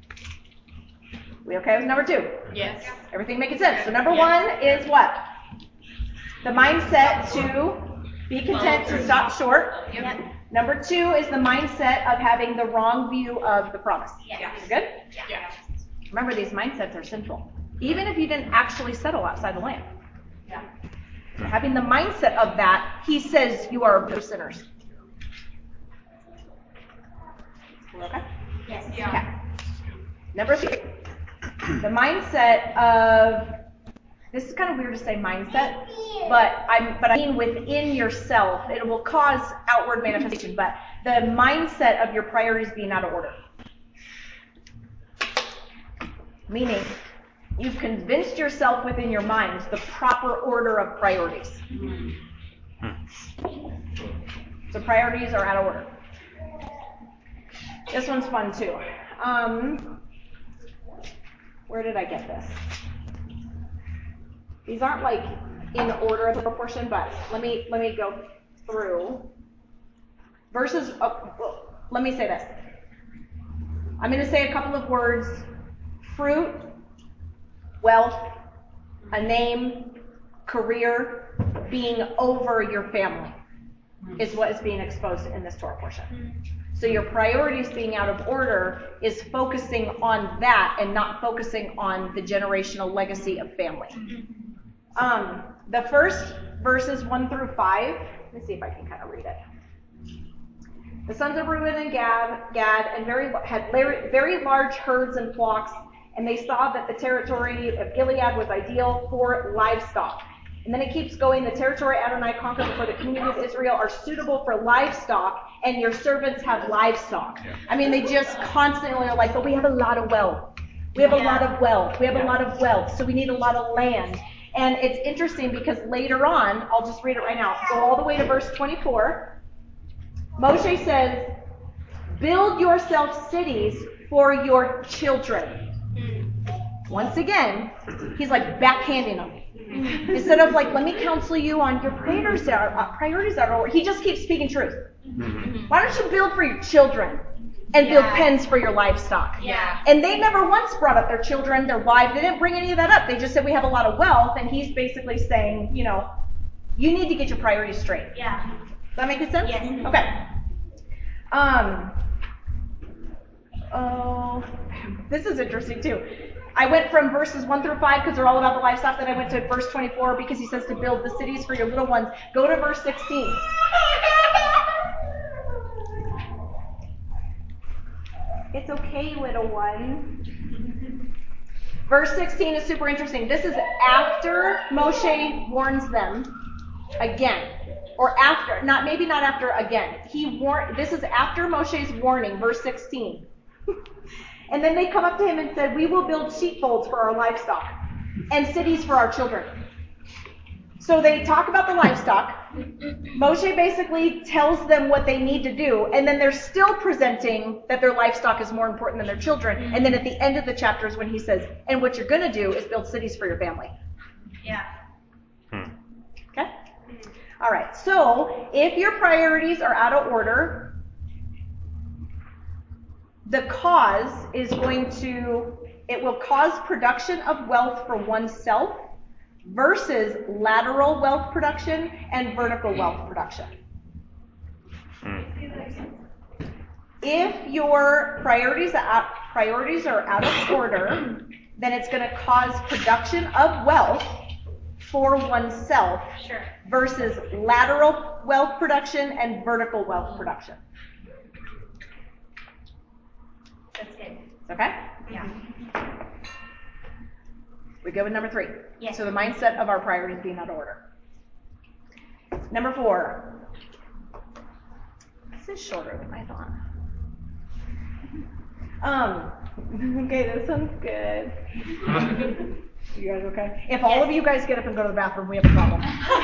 We okay with number two? Yes. Everything making sense? So number one is what? The mindset to be content to stop short. Yep. Number two is the mindset of having the wrong view of the promise. Yes. You good? Yeah. Remember, these mindsets are sinful. Even if you didn't actually settle outside the land. Yeah. Having the mindset of that, he says you are a sinners. Okay? Yes. Yeah. Okay. Number three, the mindset of, this is kind of weird to say mindset, but I'm but I mean within yourself. It will cause outward manifestation, but the mindset of your priorities being out of order. Meaning, you've convinced yourself within your mind the proper order of priorities. So priorities are out of order. This one's fun too. Um, where did I get this? These aren't like in order of proportion, but let me let me go through verses. Oh, well, let me say this. I'm going to say a couple of words: fruit, wealth, a name, career, being over your family is what is being exposed in this Torah portion. So your priorities being out of order is focusing on that and not focusing on the generational legacy of family. Um, the first verses one through five, let me see if I can kind of read it. The sons of Reuben and Gad, Gad and very had very large herds and flocks, and they saw that the territory of Gilead was ideal for livestock. And then it keeps going, the territory Adonai conquered before the community of Israel are suitable for livestock, and your servants have livestock. I mean, they just constantly are like, but we have a lot of wealth. We have a lot of wealth. We have a lot of wealth, so we need a lot of land. And it's interesting because later on, I'll just read it right now, go all the way to verse twenty-four. Moshe says, build yourself cities for your children. Once again, he's like backhanding them. Instead of like, let me counsel you on your priorities are uh, priorities are. He just keeps speaking truth. Why don't you build for your children and build Yeah. pens for your livestock? Yeah. And they never once brought up their children, their wives. They didn't bring any of that up. They just said we have a lot of wealth, and he's basically saying, you know, you need to get your priorities straight. Yeah. Does that make sense? Yes. Okay. Um. Oh, this is interesting too. I went from verses one through five because they're all about the livestock. Then I went to verse twenty-four because he says to build the cities for your little ones. Go to verse sixteen. It's okay, little one. Verse sixteen is super interesting. This is after Moshe warns them again. Or after, not maybe not after again. He warned. This is after Moshe's warning, verse sixteen. And then they come up to him and said, we will build sheepfolds for our livestock and cities for our children. So they talk about the livestock. Moshe basically tells them what they need to do, and then they're still presenting that their livestock is more important than their children. And then at the end of the chapter is when he says, and what you're going to do is build cities for your family. Yeah. Okay? All right. So if your priorities are out of order, the cause is going to, it will cause production of wealth for oneself versus lateral wealth production and vertical wealth production. If your priorities are out, priorities are out of order, then it's going to cause production of wealth for oneself Sure. versus lateral wealth production and vertical wealth production. That's good. Okay? Yeah. We go with number three. Yes. So the mindset of our priorities being out of order. Number four. This is shorter than I thought. Um, okay, this one's good. You guys okay? If all of you guys get up and go to the bathroom, we have a problem.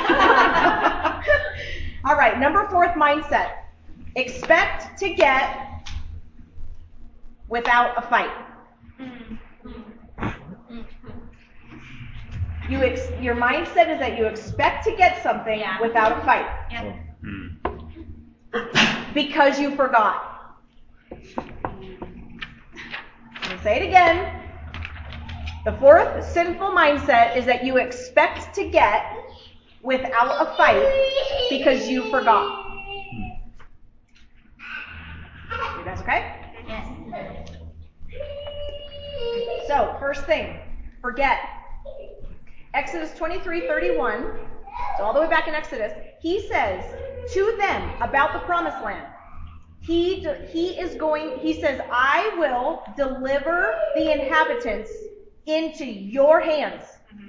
All right, number fourth mindset. Expect to get without a fight. You ex- your mindset is that you expect to get something Yeah. without a fight. Yep. Because you forgot. Let me say it again. The fourth sinful mindset is that you expect to get without a fight because you forgot. You guys okay? Yes. So, first thing, forget. Exodus twenty-three thirty-one, so all the way back in Exodus, he says to them about the promised land, he, he is going, he says, I will deliver the inhabitants into your hands.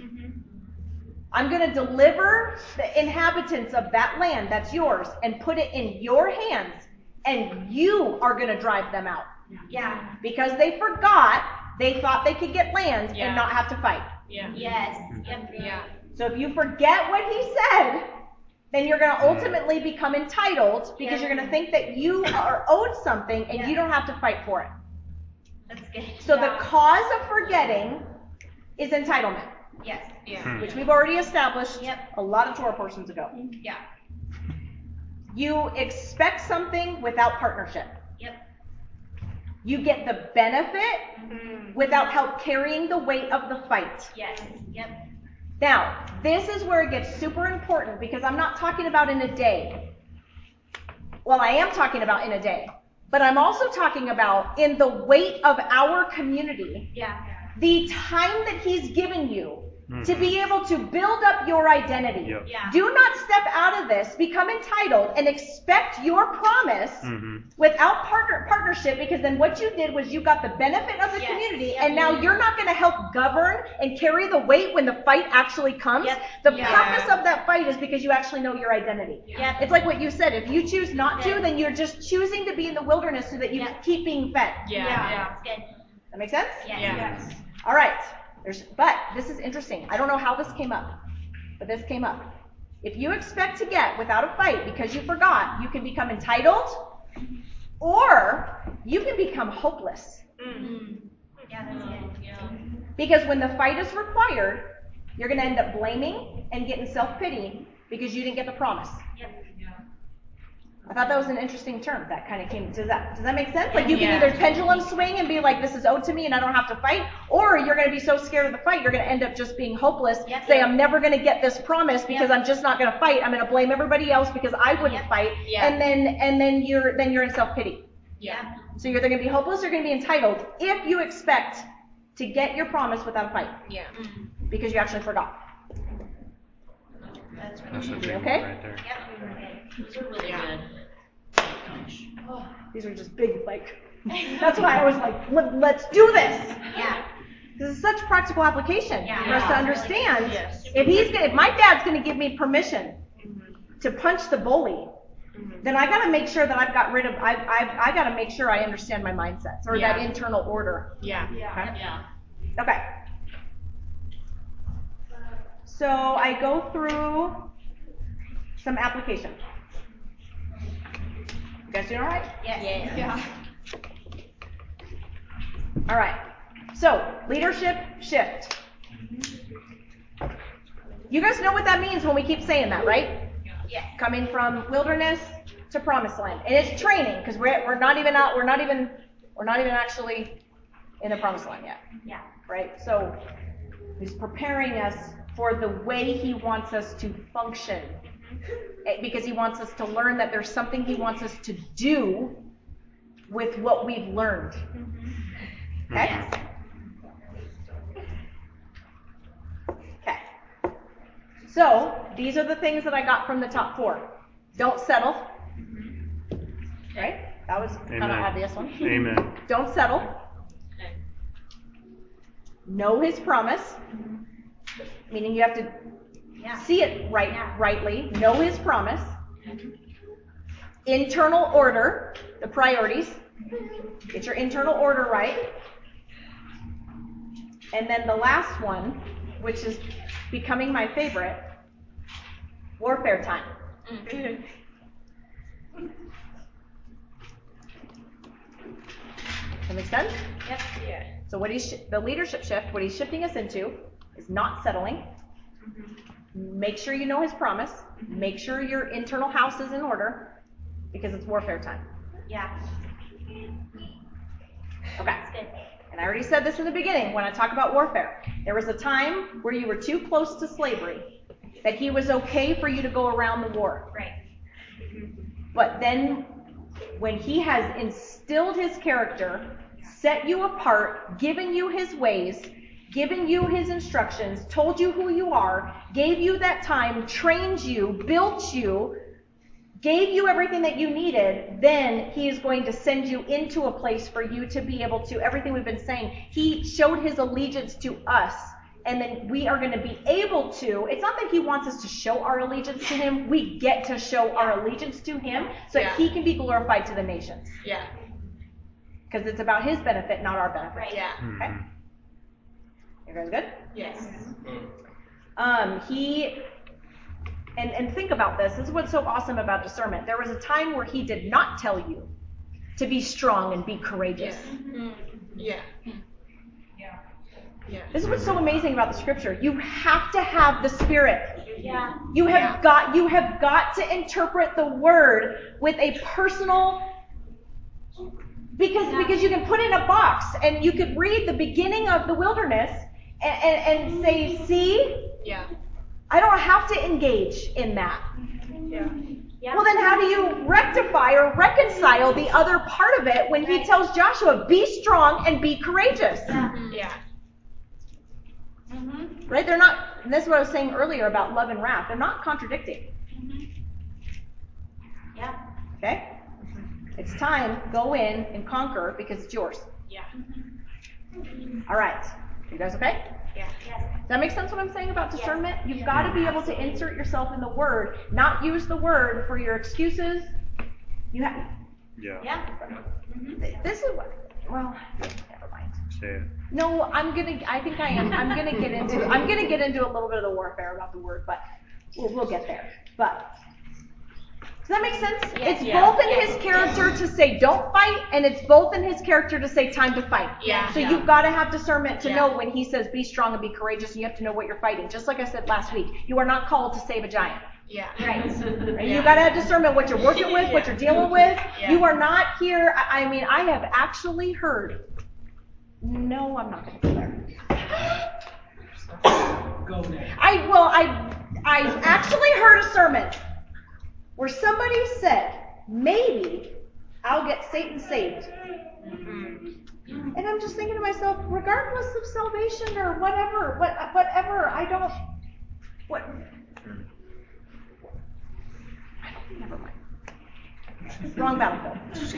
I'm going to deliver the inhabitants of that land that's yours and put it in your hands, and you are going to drive them out. Yeah. Because they forgot, they thought they could get land Yeah. and not have to fight. Yeah. Yes. Yep. Yeah. So if you forget what he said, then you're going to ultimately become entitled because Yeah. you're going to think that you are owed something and Yeah. you don't have to fight for it. That's good. So Yeah. the cause of forgetting is entitlement, Yes. Yeah. which we've already established Yep. a lot of Torah portions ago. Yeah. You expect something without partnership. Yep. You get the benefit without help carrying the weight of the fight. Yes. Yep. Now, this is where it gets super important because I'm not talking about in a day. Well, I am talking about in a day, but I'm also talking about in the weight of our community, Yeah. the time that he's given you to be able to build up your identity. Yep. Yeah. Do not step out of this, become entitled, and expect your promise Mm-hmm. without partner partnership, because then what you did was you got the benefit of the Yes. community, Yep. and now you're not going to help govern and carry the weight when the fight actually comes. Yep. The Yeah. purpose of that fight is because you actually know your identity. Yep. It's like what you said. If you choose not to, Good. then you're just choosing to be in the wilderness so that you Yep. keep being fed. Yeah. Yeah. That's good. That make sense? Yes. Yeah. Yes. All right. There's, but this is interesting. I don't know how this came up, but this came up. If you expect to get without a fight because you forgot, you can become entitled, or you can become hopeless. Mm. Yeah, that's good. Yeah. Because when the fight is required, you're going to end up blaming and getting self-pity because you didn't get the promise. Yep. I thought that was an interesting term. That kind of came. Does that does that make sense? Like you can Yeah. either pendulum swing and be like, "This is owed to me, and I don't have to fight," or you're going to be so scared of the fight, you're going to end up just being hopeless. Yep. Say, "I'm never going to get this promise because Yep. I'm just not going to fight. I'm going to blame everybody else because I wouldn't Yep. fight," Yeah. and then and then you're then you're in self-pity. Yeah. So you're either going to be hopeless or going to be entitled if you expect to get your promise without a fight Yeah. because you actually forgot. That's really That's a good. big Okay? one right there. Yep. These are really good. These are just big, like. That's why I was like, Let, "Let's do this." Yeah. Because it's such practical application Yeah. for us to Yeah. understand. Yes. If he's gonna, if my dad's going to give me permission to punch the bully, then I got to make sure that I've got rid of. I've, I've I got to make sure I understand my mindsets or that Yeah. internal order. Yeah. Okay. Yeah. Okay. So I go through some application. You guys doing all right? Yes. Yeah. All right. So, leadership shift. You guys know what that means when we keep saying that, right? Yes. Coming from wilderness to promised land. And it's training because we're we're not even out we're not even we're not even actually in the promised land yet. Yeah. Right? So he's preparing us for the way he wants us to function. Eh, Because he wants us to learn that there's something he wants us to do with what we've learned. Okay? So these are the things that I got from the top four. Don't settle. Right? That was kind of Amen. obvious one. Amen. Don't settle. Okay. Know his promise. Meaning you have to Yeah. see it right, Yeah. rightly. Know his promise. Internal order, the priorities. Get your internal order right. And then the last one, which is becoming my favorite, warfare time. That make sense? Yep. Yeah. So what he's sh- the leadership shift, what he's shifting us into is not settling. Make sure you know his promise. Make sure your internal house is in order because it's warfare time. Yeah. Okay. That's good. And I already said this in the beginning when I talk about warfare. There was a time where you were too close to slavery that he was okay for you to go around the war. Right. But then when he has instilled his character, set you apart, given you his ways, given you his instructions, told you who you are, gave you that time, trained you, built you, gave you everything that you needed, then he is going to send you into a place for you to be able to, everything we've been saying, he showed his allegiance to us. And then we are going to be able to, it's not that he wants us to show our allegiance to him, we get to show our allegiance to him so Yeah. that he can be glorified to the nations. Yeah. Because it's about his benefit, not our benefit. Right. Yeah. Okay? You guys good? Yes. Um, he, and, and think about this. This is what's so awesome about discernment. There was a time where he did not tell you to be strong and be courageous. Yeah. Yeah. This is what's so amazing about the scripture. You have to have the Spirit. Yeah. You have Yeah. got you have got to interpret the word with a personal because Yeah. because you can put it in a box and you could read the beginning of the wilderness and, and, and say, see, Yeah. I don't have to engage in that. Yeah. Yeah. Well, then how do you rectify or reconcile the other part of it when he Right. tells Joshua, be strong and be courageous? Yeah. Yeah. Mm-hmm. Right? They're not, and this is what I was saying earlier about love and wrath. They're not contradicting. Yeah. Okay? It's time, go in and conquer because it's yours. Yeah. All right. You guys okay? Yeah. Yes. Does that make sense what I'm saying about Yes. discernment? You've Yeah. got to be able to insert yourself in the word, not use the word for your excuses. You have, Yeah. Yeah. this is what, well, never mind. Say it. No, I'm gonna. I think I am. I'm gonna get into. I'm gonna get into a little bit of the warfare about the word, but we'll, we'll get there. But does that make sense? Yes. It's Yeah. both in Yes. his character to say don't fight, and it's both in his character to say time to fight. Yeah. So Yeah. you've got to have discernment to Yeah. know when he says be strong and be courageous. And you have to know what you're fighting. Just like I said last week, you are not called to save a giant. Yeah. Right. Right? Yeah. You got to have discernment what you're working with, what Yeah. you're dealing with. Yeah. You are not here. I I mean, I have actually heard. No, I'm not going to go there. Go there. I well, I I actually heard a sermon where somebody said, maybe I'll get Satan saved. And I'm just thinking to myself, regardless of salvation or whatever, what, whatever, I don't, what, I don't, never mind. Wrong battlefield.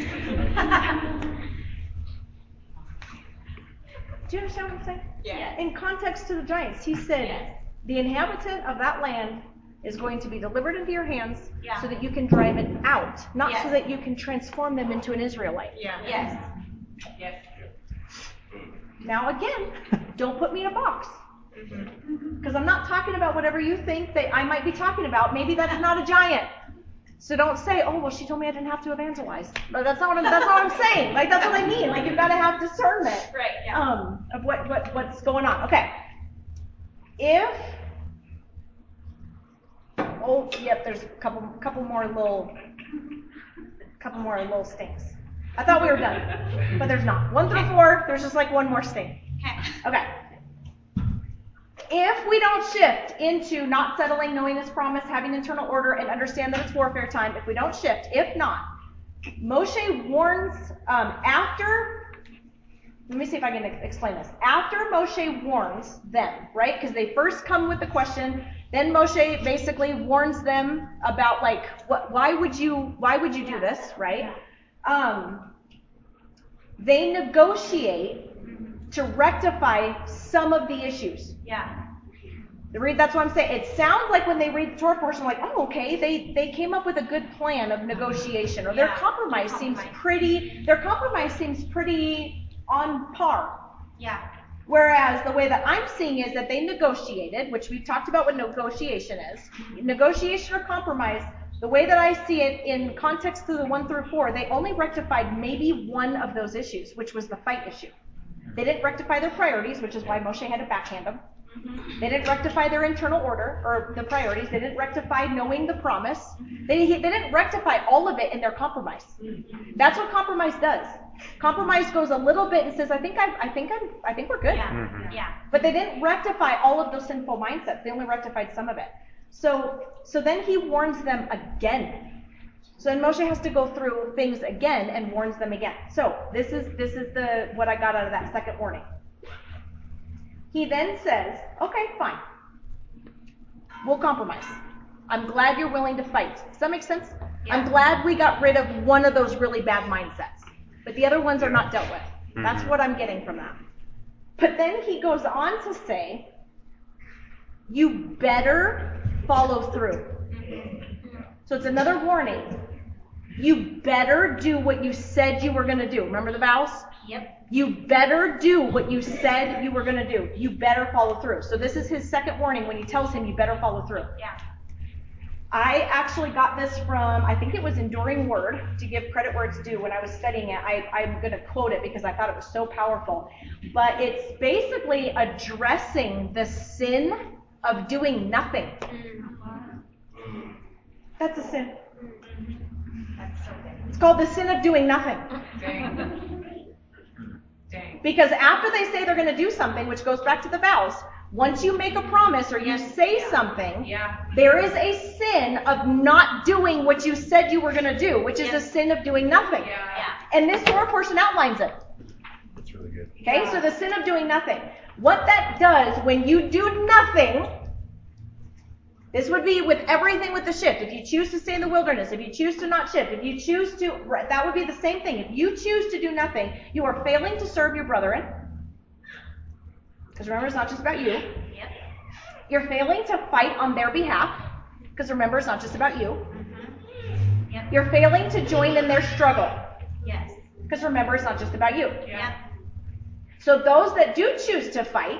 Do you understand what I'm saying? Yeah. In context to the giants, he said, Yes. the inhabitant of that land is going to be delivered into your hands Yeah. so that you can drive it out, not so Yes. that you can transform them into an Israelite. Yeah. Yes. Yes. Now again, don't put me in a box. Because I'm not talking about whatever you think that I might be talking about. Maybe that's not a giant. So don't say, oh, well, she told me I didn't have to evangelize. But that's not what I'm, that's not what I'm saying. Like, that's what I mean. Like, you've got to have discernment Right. Yeah. um, of what, what what's going on. Okay. If, oh, yep, there's a couple couple more little, couple more little stings. I thought we were done, but there's not. One through four, there's just like one more sting. Okay. Okay. If we don't shift into not settling, knowing his promise, having internal order, and understand that it's warfare time, if we don't shift, if not, Moshe warns um, after, let me see if I can explain this. After Moshe warns them, right? Because they first come with the question, Then Moshe basically warns them about like, what, why would you, why would you do this, right? Um, they negotiate to rectify some of the issues. Yeah. The read, that's what I'm saying. It sounds like when they read the Torah portion, like, oh, okay, they, they came up with a good plan of negotiation, or their Yeah. compromise seems Compromise. pretty, their compromise seems pretty on par. Yeah. Whereas the way that I'm seeing is that they negotiated, which we've talked about what negotiation is. Negotiation or compromise, the way that I see it in context through the one through four, they only rectified maybe one of those issues, which was the fight issue. They didn't rectify their priorities, which is why Moshe had to backhand them. They didn't rectify their internal order, or the priorities. They didn't rectify knowing the promise. They, they didn't rectify all of it in their compromise. That's what compromise does. Compromise goes a little bit and says, I think I, I think I'm, I think we're good. Yeah. Mhm. Yeah. But they didn't rectify all of those sinful mindsets. They only rectified some of it. So, so then he warns them again. So then Moshe has to go through things again and warns them again. So this is this is the what I got out of that second warning. He then says, okay, fine. We'll compromise. I'm glad you're willing to fight. Does that make sense? Yeah. I'm glad we got rid of one of those really bad mindsets. But the other ones are not dealt with. That's Mhm. what I'm getting from that. But then he goes on to say, you better follow through. So it's another warning. You better do what you said you were going to do. Remember the vows? Yep. You better do what you said you were going to do. You better follow through. So this is his second warning when he tells him you better follow through. Yeah. I actually got this from, I think it was Enduring Word, to give credit where it's due. When I was studying it, I, I'm going to quote it because I thought it was so powerful. But it's basically addressing the sin of doing nothing. That's a sin. That's so good. It's called the sin of doing nothing. Dang. Dang. Because after they say they're going to do something, which goes back to the vows, once you make a promise or you Yes. say Yeah. something, Yeah. there is a sin of not doing what you said you were going to do, which is Yes. a sin of doing nothing. Yeah. Yeah. And this Torah portion outlines it. That's really good. Okay, Yeah. so the sin of doing nothing. What that does when you do nothing, this would be with everything with the shift. If you choose to stay in the wilderness, if you choose to not shift, if you choose to, that would be the same thing. If you choose to do nothing, you are failing to serve your brethren. Because remember, it's not just about you. Yep. You're failing to fight on their behalf. Because remember, it's not just about you. Mm-hmm. Yep. You're failing to join in their struggle. Yes. Because remember, it's not just about you. Yep. So those that do choose to fight,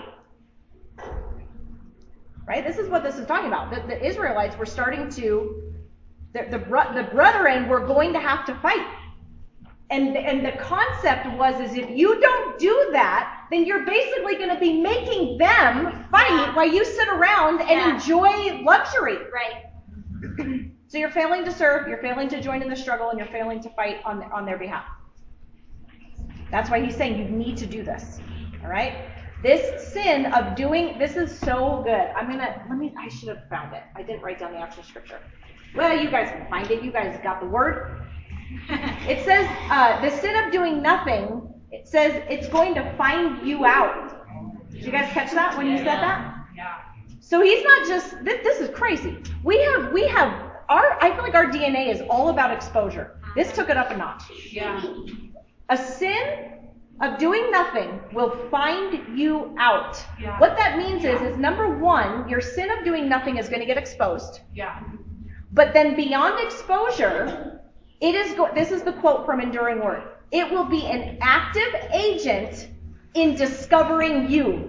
right? This is what this is talking about. The, the Israelites were starting to, the, the, bro- the brethren were going to have to fight. And, and the concept was, is if you don't do that, then you're basically going to be making them fight Yeah. while you sit around and Yeah. enjoy luxury. Right. So you're failing to serve, you're failing to join in the struggle, and you're failing to fight on, on their behalf. That's why he's saying you need to do this. All right? This sin of doing, this is so good. I'm going to, let me, I should have found it. I didn't write down the actual scripture. Well, you guys can find it. You guys got the word. It says, uh, the sin of doing nothing, it says it's going to find you out. Did you guys catch that when you said that? Yeah. So he's not just, this, this is crazy. We have, we have, our, I feel like our D N A is all about exposure. This took it up a notch. Yeah. A sin of doing nothing will find you out. Yeah. What that means Yeah. is, is number one, your sin of doing nothing is going to get exposed. Yeah. But then beyond exposure, it is go- this is the quote from Enduring Word. It will be an active agent in discovering you.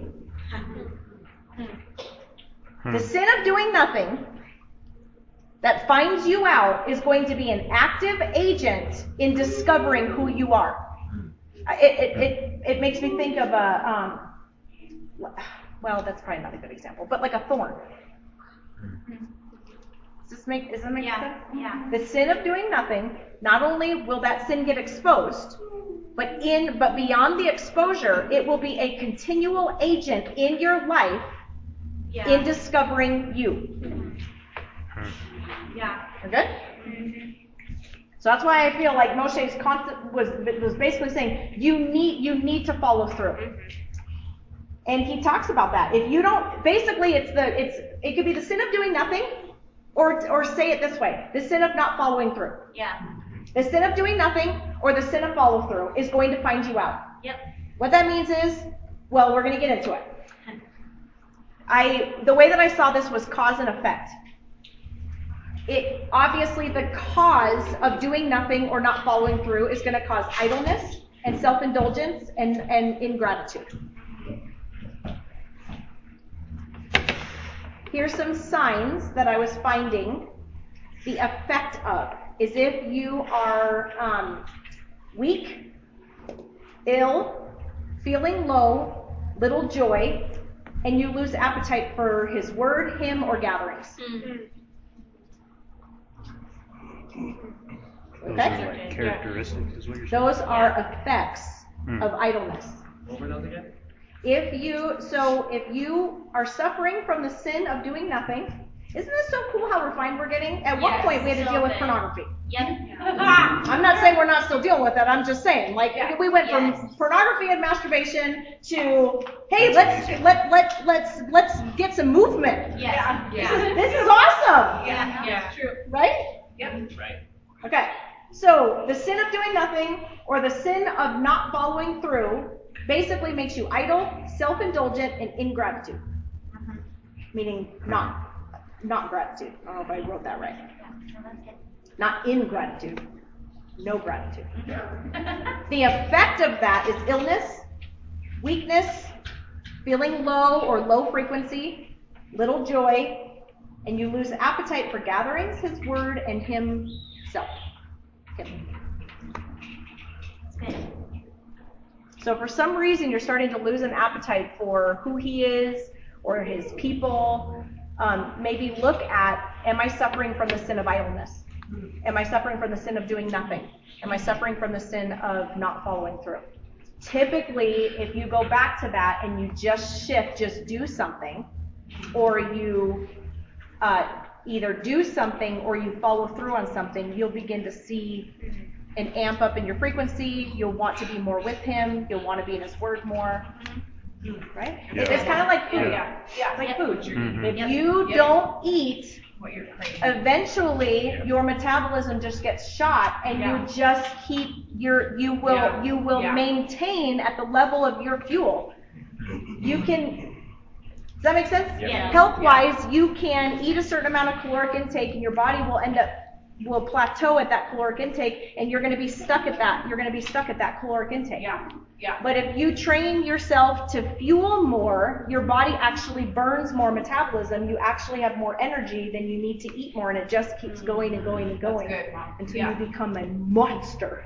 The sin of doing nothing that finds you out is going to be an active agent in discovering who you are. It it it, it makes me think of a um, well, that's probably not a good example, but like a thorn. Does this make, does that make Yeah. sense? Yeah. The sin of doing nothing, not only will that sin get exposed, but in but beyond the exposure, it will be a continual agent in your life Yeah. in discovering you. Yeah. We're good? So that's why I feel like Moshe's concept was was basically saying you need you need to follow through. And he talks about that. If you don't, basically, it's the it's it could be the sin of doing nothing, or or say it this way, the sin of not following through. Yeah. The sin of doing nothing or the sin of follow through is going to find you out. Yep. What that means is, well, we're going to get into it. I the way that I saw this was cause and effect. It obviously the cause of doing nothing or not following through is going to cause idleness and self-indulgence and, and ingratitude. Here's some signs that I was finding the effect of is if you are um, weak, ill, feeling low, little joy, and you lose appetite for his word, him, or gatherings. Mm-hmm. Those Okay? are like characteristics, is what you're saying. Those are effects Hmm. of idleness. What were those again? If you, so if you are suffering from the sin of doing nothing, isn't this so cool how refined we're getting? At one Yes, point we had to so deal with good. pornography. Yep. I'm not saying we're not still dealing with that. I'm just saying, like, we went from Yes. pornography and masturbation to, hey, let's let let let's let's get some movement. Yes. This is this is awesome, Yeah, yeah, true. right? Yep. Right. Okay. So the sin of doing nothing or the sin of not following through basically makes you idle, self-indulgent, and ingratitude. Mhm. Meaning not not gratitude. I don't know if I wrote that right. Yeah, so that's good. Not ingratitude. No gratitude. The effect of that is illness, weakness, feeling low or low frequency, little joy, and you lose appetite for gatherings, his word, and himself. Him. That's good. So for some reason you're starting to lose an appetite for who he is or his people. Um, maybe look at, am I suffering from the sin of idleness? Am I suffering from the sin of doing nothing? Am I suffering from the sin of not following through? Typically, if you go back to that and you just shift, just do something, or you uh, either do something or you follow through on something, you'll begin to see an amp up in your frequency. You'll want to be more with him. You'll want to be in his word more. Right? Yeah. It's kind of like food. Yeah, yeah. It's like Yep. food. Mhm. If Yep. you Yep. don't eat, What you're craving. eventually your metabolism just gets shot, and Yeah. you just keep your you will Yeah. you will Yeah. maintain at the level of your fuel. You can. Does that make sense? Yeah. Health-wise, you can eat a certain amount of caloric intake, and your body will end up will plateau at that caloric intake, and you're going to be stuck at that. You're going to be stuck at that caloric intake. Yeah, yeah. But if you train yourself to fuel more, your body actually burns more metabolism. You actually have more energy than you need to eat more, and it just keeps going and going and going That's good, Mom. until Yeah. you become a monster.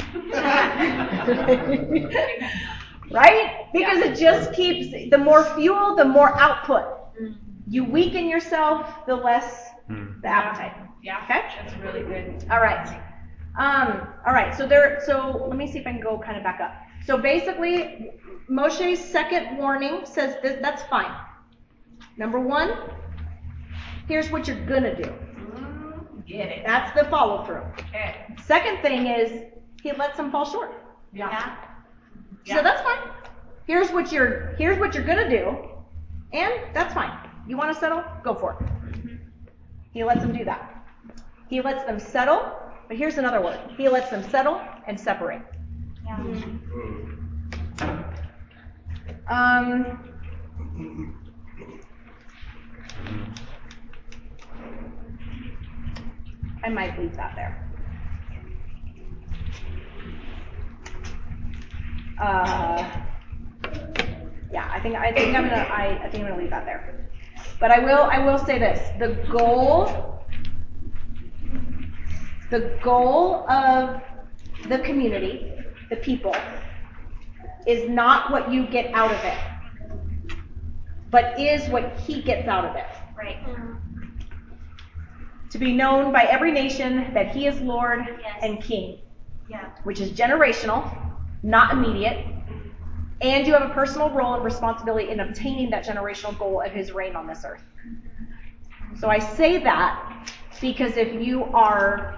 Right? Because it just keeps, the more fuel, the more output. You weaken yourself, the less Hmm. the appetite. Yeah, Okay? that's really good. All right. Um, all right. So there. So let me see if I can go kind of back up. So basically, Moshe's second warning says that that's fine. Number one, here's what you're gonna do. Get it. That's the follow through. Okay. Second thing is he lets them fall short. Yeah. Yeah. So Yeah. that's fine. Here's what you're. Here's what you're gonna do, and that's fine. You want to settle? Go for it. He lets them do that. He lets them settle, but here's another word. He lets them settle and separate. Yeah. Um, I might leave that there. Uh, yeah, I think I think I'm gonna I, I think I'm gonna leave that there. But I will I will say this: the goal the goal of the community, the people, is not what you get out of it, but is what he gets out of it. Right. To be known by every nation that he is Lord Yes. and King, Yeah. which is generational, not immediate, and you have a personal role and responsibility in obtaining that generational goal of his reign on this earth. So I say that because if you are,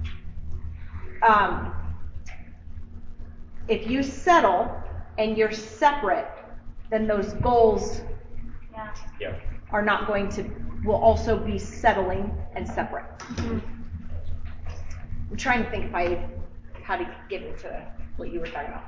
um, if you settle and you're separate, then those goals Yeah. Yeah. are not going to will also be settling and separate. I'm trying to think if I how to get into what you were talking about.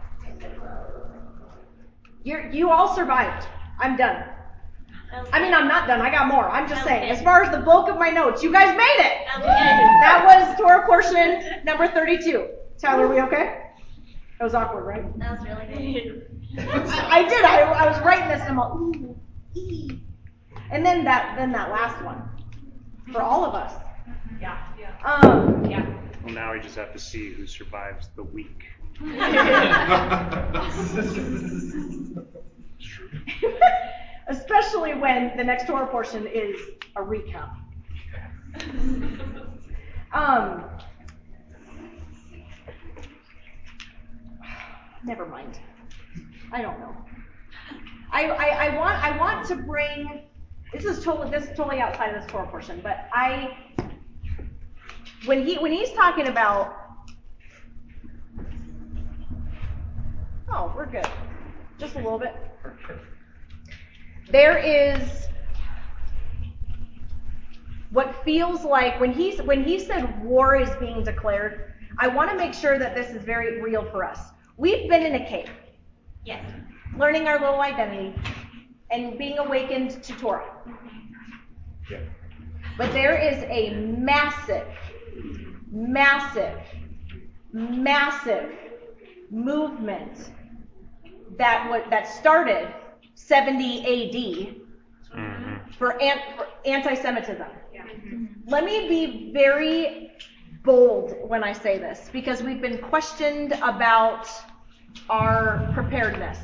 You you all survived. I'm done. I mean, I'm not done. I got more. I'm just saying, as far as the bulk of my notes, you guys made it. That was Torah portion number thirty-two. Tyler, are we okay? That was awkward, right? That was really good. I, I did. I, I was writing this and I'm like, ooh, ee. And then that then that last one for all of us. Yeah. Yeah. Um, Yeah. Well, now we just have to see who survives the week. Especially when the next Torah portion is a recap. Um, never mind. I don't know. I, I, I want I want to bring this is totally this is totally outside of this Torah portion, but I when he when he's talking about oh we're good just a little bit. There is what feels like when he's when he said war is being declared, I want to make sure that this is very real for us. We've been in a cave. Yes. Learning our little identity and being awakened to Torah. Yeah. But there is a massive, massive, massive movement that what that started seventy A D Mm-hmm. for, an, for anti-Semitism. Yeah. Let me be very bold when I say this, because we've been questioned about our preparedness.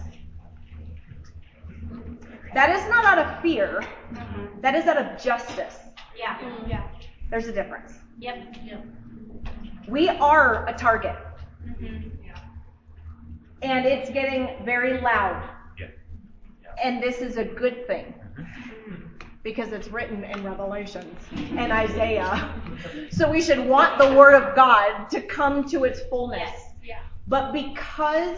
That is not out of fear. That is out of justice. Yeah. Yeah. There's a difference. Yep. Yep. We are a target. Mm-hmm. And it's getting very loud. Yeah. And this is a good thing. Because it's written in Revelations and Isaiah. So we should want the Word of God to come to its fullness. Yes. Yeah. But because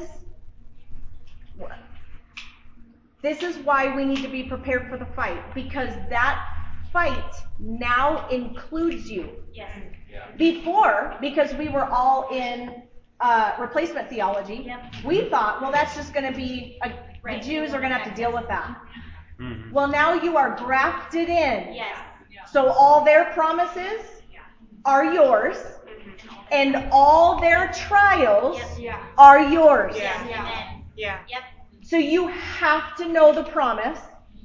this is why we need to be prepared for the fight. Because that fight now includes you. Yes. Before, because we were all in uh, replacement theology, Yep. we thought, well, that's just going to be, a, the Jews are going to have to deal with that. Mm-hmm. Well, now you are grafted in. Yes. So all their promises are yours, and all their trials Yep. are yours. Yes. Amen. Yeah. Yep. So you have to know the promise.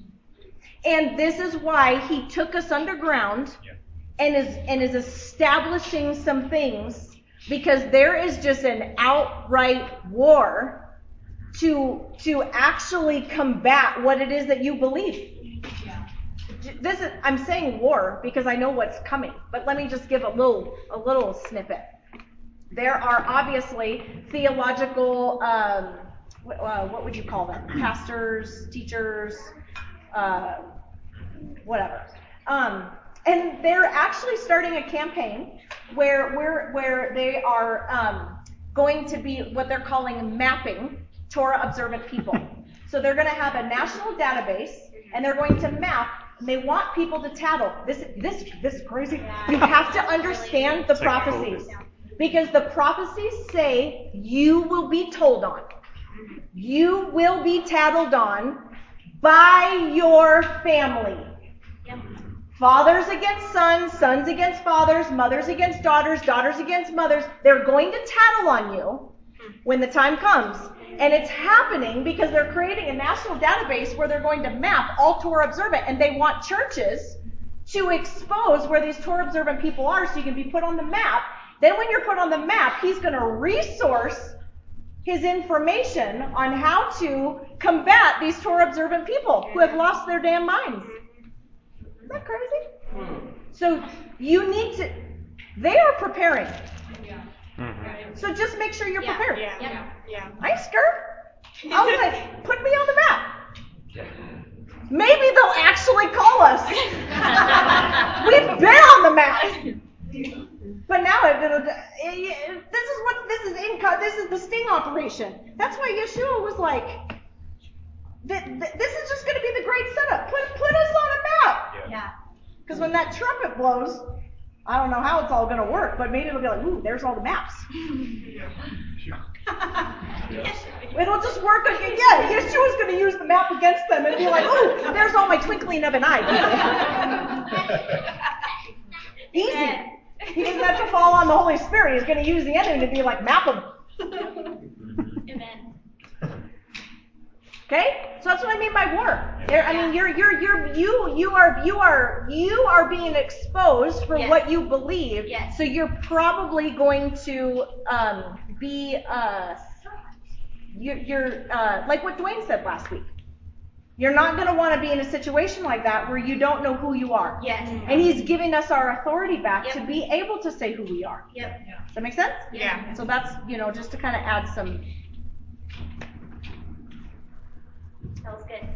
And this is why he took us underground and is and is establishing some things, because there is just an outright war to to actually combat what it is that you believe. This is I'm saying war because I know what's coming, but let me just give a little a little snippet. There are obviously theological um, uh, what would you call them? Pastors, teachers, uh, whatever. Um, and they're actually starting a campaign where where where they are um, going to be what they're calling mapping Torah observant people. So they're going to have a national database, and they're going to map. And they want people to tattle. This this this is crazy. You have to understand the It's like prophecies, COVID. because the prophecies say you will be told on, you will be tattled on by your family. Yep. Fathers against sons, sons against fathers, mothers against daughters, daughters against mothers. They're going to tattle on you when the time comes. And it's happening because they're creating a national database where they're going to map all Torah observant, and they want churches to expose where these Torah observant people are so you can be put on the map. Then when you're put on the map, he's going to resource his information on how to combat these Torah observant people who have lost their damn minds. Isn't that crazy? So you need to, they are preparing. Mm-hmm. So just make sure you're Yeah. prepared. Yeah. Yep. Yeah. Yeah. I ain't scared. I was like, put me on the map. Maybe they'll actually call us. We've been on the map. But now it, it, it, this is what this is in. This is the sting operation. That's why Yeshua was like, th- th- "This is just going to be the great setup. Put put us on a map, Yeah. Because when that trumpet blows, I don't know how it's all going to work, but maybe it'll be like, ooh, there's all the maps. It'll just work again. Yeah, Yeshua's going to use the map against them and be like, ooh, there's all my twinkling of an eye. Easy. He doesn't have to fall on the Holy Spirit. He's going to use the enemy to be like, map them. Amen. Okay? So that's what I mean by war. There, I mean, you're, you're, you're, you, you are, you are, you are being exposed for Yes. what you believe. Yes. So you're probably going to um, be, uh, you're, you're uh, like what Dwayne said last week. You're not going to want to be in a situation like that where you don't know who you are. Yes. And he's giving us our authority back Yep. to be able to say who we are. Yep. Does that make sense? Yeah. So that's, you know, just to kind of add some. That was good.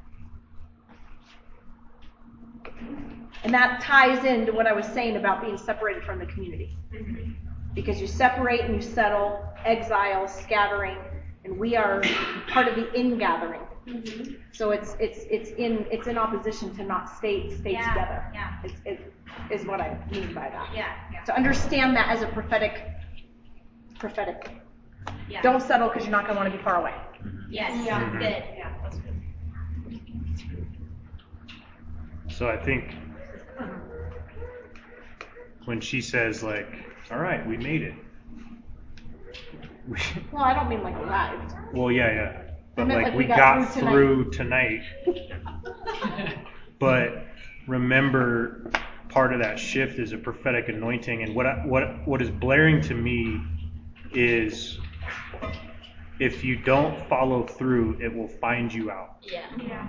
And that ties into what I was saying about being separated from the community. Because you separate and you settle, exile, scattering, and we are part of the ingathering. Mm-hmm. So it's it's it's in it's in opposition to not stay stay Yeah, together. yeah. It's, it is what I mean by that. Yeah. Yeah. To understand that as a prophetic prophetic. Yeah. Don't settle because you're not going to want to be far away. Yes. Yeah. That's good. Yeah, that's good. So I think when she says like, all right, we made it. We, Well, I don't mean like arrived. well, yeah, yeah. But meant like, like we we got, got through through tonight. But remember, part of that shift is a prophetic anointing. And what I, what what is blaring to me is, if you don't follow through, it will find you out. Yeah. Yeah.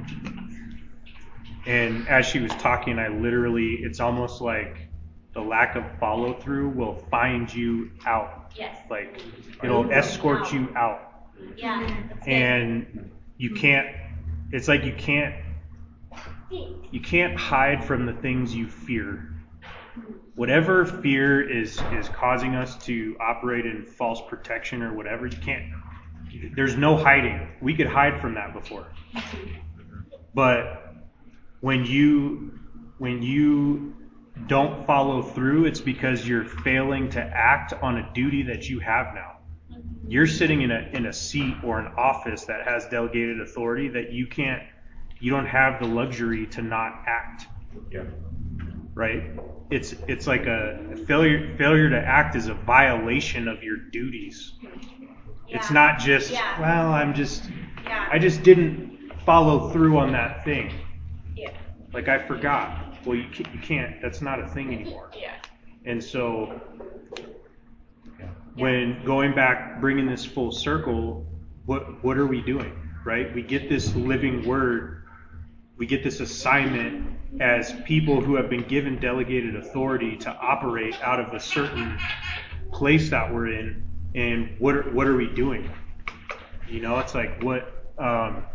And as she was talking, I literally, it's almost like the lack of follow through will find you out. Yes. Like, it'll escort you out. Yeah. That's good. And you can't, it's like you can't, you can't hide from the things you fear. Whatever fear is, is causing us to operate in false protection or whatever, you can't, there's no hiding. We could hide from that before. But when you, when you don't follow through, it's because you're failing to act on a duty that you have now. You're sitting in a in a seat or an office that has delegated authority that you can't, you don't have the luxury to not act. Yeah. Right? It's it's like a failure failure to act is a violation of your duties. Yeah. It's not just, Yeah. well, I'm just, Yeah. I just didn't follow through on that thing. Yeah. Like I forgot. Well, you can't, you can't, that's not a thing anymore. Yeah. And so when going back, bringing this full circle, what what are we doing, right? We get this living word, we get this assignment as people who have been given delegated authority to operate out of a certain place that we're in, and what are, what are we doing? You know, it's like, what, um,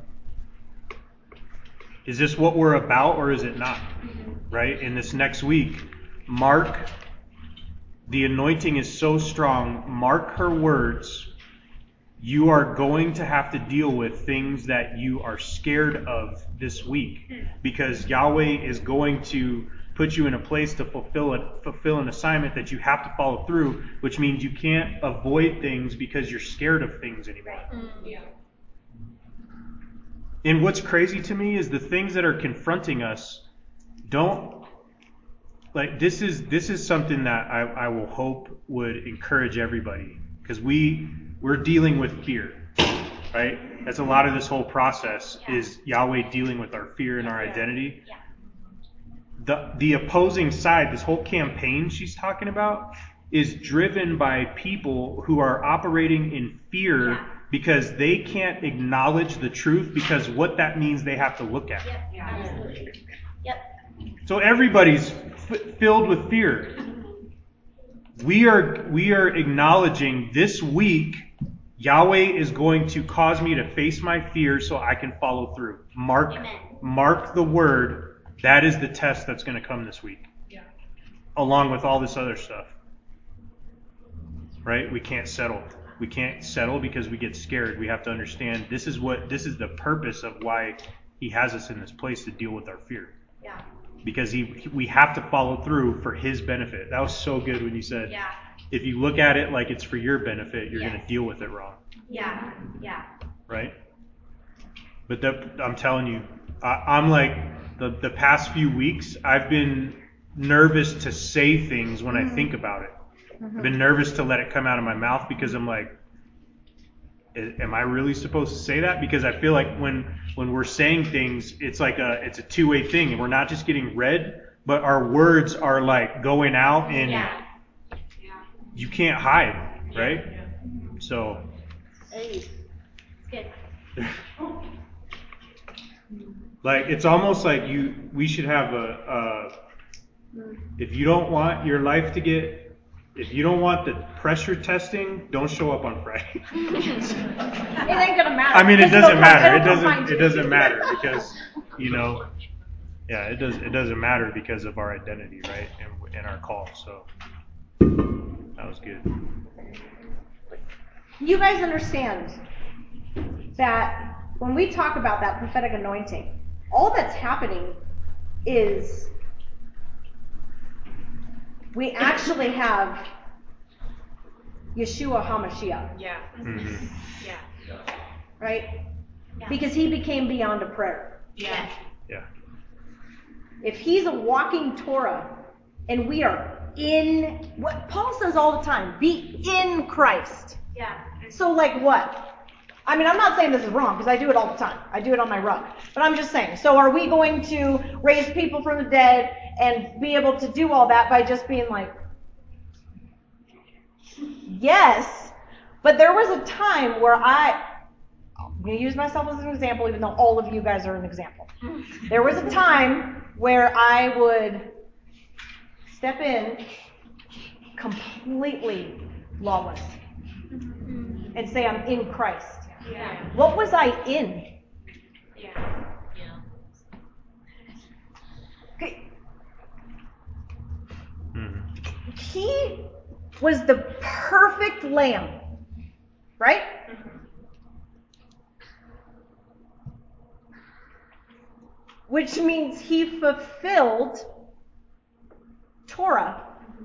is this what we're about or is it not? Right? In this next week, mark, the anointing is so strong, mark her words. You are going to have to deal with things that you are scared of this week, because Yahweh is going to put you in a place to fulfill it, fulfill an assignment that you have to follow through, which means you can't avoid things because you're scared of things anymore. Yeah. And what's crazy to me is the things that are confronting us don't, like, this is this is something that I, I will hope would encourage everybody, because we we're dealing with fear, right? That's a lot of this whole process, Yeah. is Yahweh dealing with our fear and our Yeah. identity. Yeah. The the opposing side, this whole campaign she's talking about, is driven by people who are operating in fear. Yeah. Because they can't acknowledge the truth, because what that means they have to look at. Yep. Absolutely. Yep. So everybody's f- filled with fear. We are we are acknowledging this week, Yahweh is going to cause me to face my fear so I can follow through. Mark Amen. mark the word. That is the test that's going to come this week. Yeah. Along with all this other stuff. Right? We can't settle. We can't settle because we get scared. We have to understand this is what this is the purpose of why he has us in this place, to deal with our fear. Yeah. because he, he we have to follow through for his benefit. That was so good when you said, Yeah. if you look at it like it's for your benefit, you're Yes. going to deal with it wrong, Yeah. Yeah. right? But that, I'm telling you, I, I'm like, the, the past few weeks, I've been nervous to say things when I think about it. I've been nervous to let it come out of my mouth because I'm like, am I really supposed to say that? Because I feel like when when we're saying things, it's like a it's a two-way thing, and we're not just getting read, but our words are like going out, and Yeah. you can't hide, right? So, It's good. like, it's almost like you we should have a, a if you don't want your life to get if you don't want the pressure testing, don't show up on Friday. It ain't gonna matter. I mean, it 'cause it'll doesn't come- matter. it'll It come find doesn't. you. It doesn't matter because you know, yeah, it does. It doesn't matter because of our identity, right, and and our call. So that was good. You guys understand that when we talk about that prophetic anointing, all that's happening is we actually have Yeshua HaMashiach, Yeah. Mm-hmm. Yeah. right? Yeah. Because he became beyond a prayer. Yeah. Yeah. If he's a walking Torah and we are in, what Paul says all the time, be in Christ. Yeah. So like what? I mean, I'm not saying this is wrong because I do it all the time. I do it on my rug. But I'm just saying, so are we going to raise people from the dead and be able to do all that by just being like, yes, but there was a time where I, I'm going to use myself as an example, even though all of you guys are an example. There was a time where I would step in completely lawless and say I'm in Christ. Yeah. What was I in? Yeah. Okay, Mm-hmm. he was the perfect lamb, right? Which means he fulfilled Torah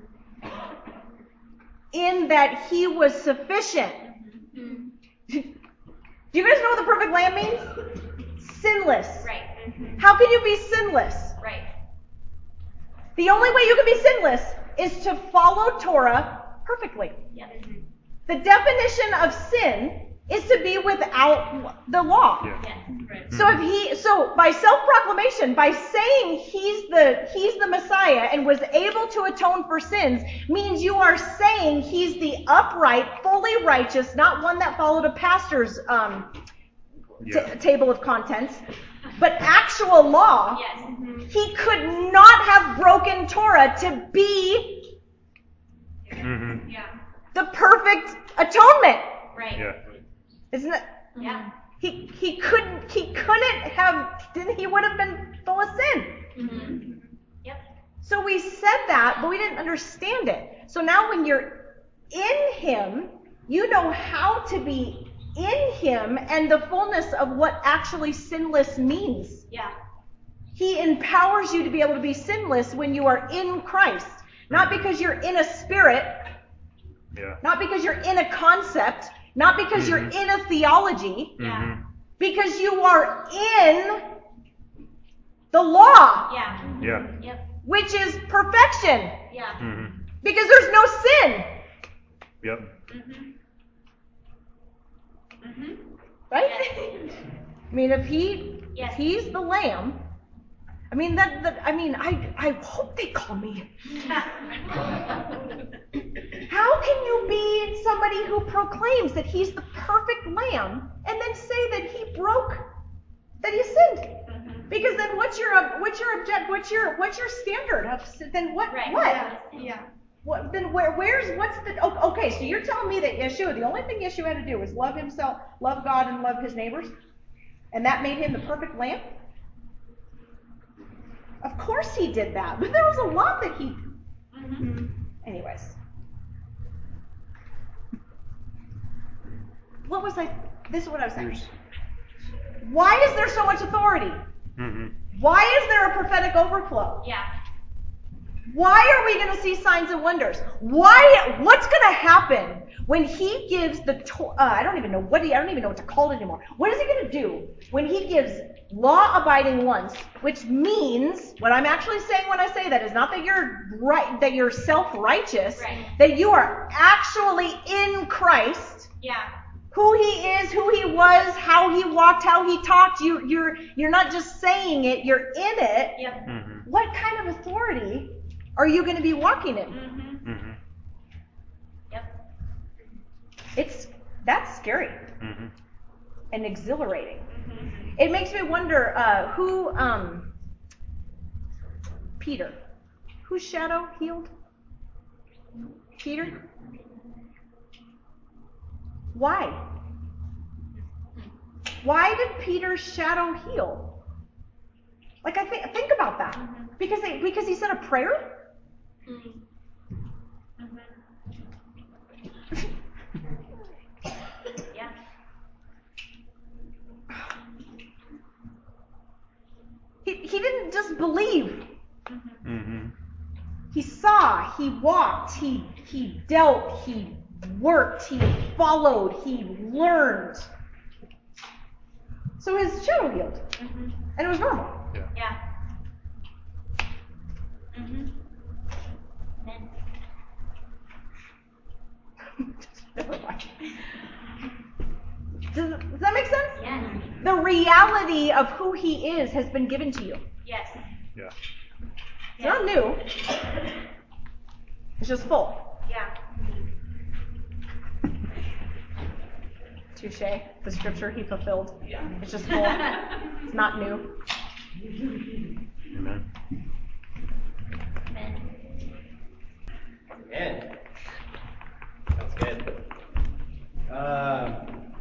in that he was sufficient. Do you guys know what the perfect lamb means? Sinless. Right. How can you be sinless? Right. The only way you can be sinless is to follow Torah perfectly. Yep. The definition of sin is to be without the law. Yeah. Yes. Right. So if he, so by self-proclamation, by saying he's the he's the Messiah and was able to atone for sins, means you are saying he's the upright, fully righteous, not one that followed a pastor's um, t- Yeah. table of contents, but actual law. Yes. He could not have broken Torah to be Mm-hmm. Yeah. the perfect atonement. Right. Yeah. Isn't it? Yeah. He he couldn't he couldn't have then he would have been full of sin. Mm-hmm. Yep. So we said that, but we didn't understand it. So now when you're in him, you know how to be in him and the fullness of what actually sinless means. Yeah. He empowers you to be able to be sinless when you are in Christ. Not because you're in a spirit, Yeah. not because you're in a concept, not because you're Mhm. in a theology, Yeah. Mm-hmm. because you are in the law, Yeah. Yeah. Yep. which is perfection, Yeah. Mm-hmm. because there's no sin, Yep. Mm-hmm. Mm-hmm. right? Yes. I mean, if he, Yes. if he's the lamb, I mean that, that I mean, I, I hope they call me. How can you be somebody who proclaims that he's the perfect lamb and then say that he broke, that he sinned? Because then what's your what's your object what's your what's your standard of sin? Then what Right. what? Yeah. What then where where's what's the oh, okay, so you're telling me that Yeshua, the only thing Yeshua had to do was love himself, love God and love his neighbors? And that made him the perfect lamb? Of course he did that, but there was a lot that he Mm-hmm. anyways. What was I this is what I was saying. Here's. Why is there so much authority? Mm-hmm. Why is there a prophetic overflow? Yeah. Why are we going to see signs and wonders? Why? What's going to happen when he gives the? To- uh, I don't even know what he. I don't even know what to call it anymore. What is he going to do when he gives law-abiding ones? Which means what I'm actually saying when I say that is not that you're right, that you're self-righteous, Right. that you are actually in Christ. Yeah. Who he is, who he was, how he walked, how he talked. You, you're you're not just saying it. You're in it. Yep. Mm-hmm. What kind of authority are you going to be walking in? Mm-hmm. Mm-hmm. Yep. It's that's scary Mm-hmm. and exhilarating. Mm-hmm. It makes me wonder uh, who um, Peter, whose shadow healed? Peter. Why? Why did Peter's shadow heal? Like I think think about that. Mm-hmm. Because they, because he said a prayer. Mm-hmm. Yeah. He he didn't just believe. Mm-hmm. He saw, he walked, he he dealt, he worked, he followed, he learned. So his shadow healed. Mm-hmm. And it was normal. Yeah. Mm-hmm. Amen. Does, does that make sense? Yes. The reality of who he is has been given to you. Yes. Yeah. It's not new. It's just full. Yeah. Touche. The scripture he fulfilled. Yeah. It's just full. It's not new. Amen. Amen. Man, sounds good. Um,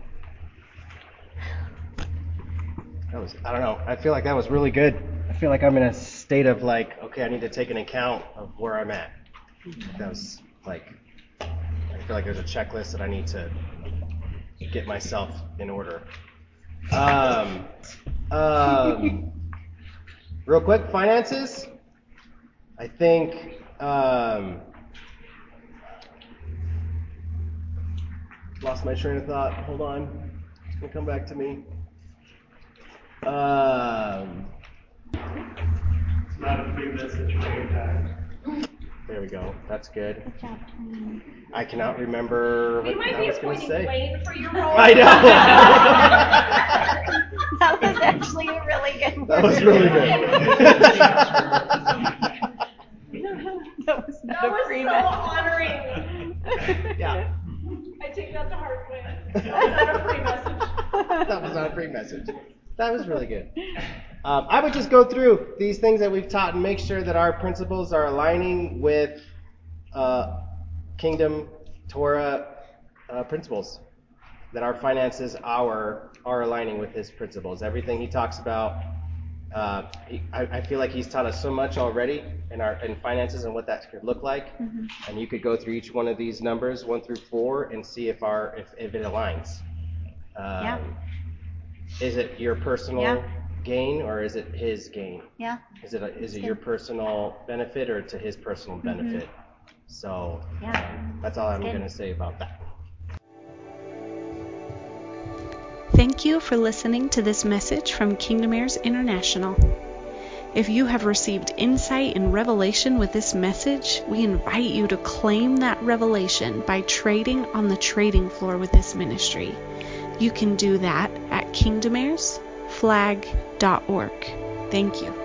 that was, I don't know, I feel like that was really good. I feel like I'm in a state of like, okay, I need to take an account of where I'm at. That was like, I feel like there's a checklist that I need to get myself in order. Um, um, real quick, finances. I think, um, lost my train of thought. Hold on. It's going to come back to me. Um, It's not a free message for impact. there we go. That's good. I cannot remember what You might I be was going to say. appointing Wayne for your role. I know. That was actually a really good one. That was really good. That was not That a was free so message. honoring. Yeah. I take that to heart, Wayne. That was not a free message. That was not a free message. That was really good. Um, I would just go through these things that we've taught and make sure that our principles are aligning with uh, kingdom Torah uh, principles. That our finances are are aligning with his principles. Everything he talks about, uh, he, I, I feel like he's taught us so much already in our in finances and what that could look like. Mm-hmm. And you could go through each one of these numbers, one through four, and see if our if, if it aligns. Um, Yeah. Is it your personal Yeah. gain or is it his gain? Yeah. Is it a, is it your personal benefit or to his personal benefit? Mm-hmm. So Yeah. um, that's all I'm good. going to say about that. Thank you for listening to this message from Kingdom Heirs International. If you have received insight and revelation with this message, we invite you to claim that revelation by trading on the trading floor with this ministry. You can do that at kingdom heirs flag dot org. Thank you.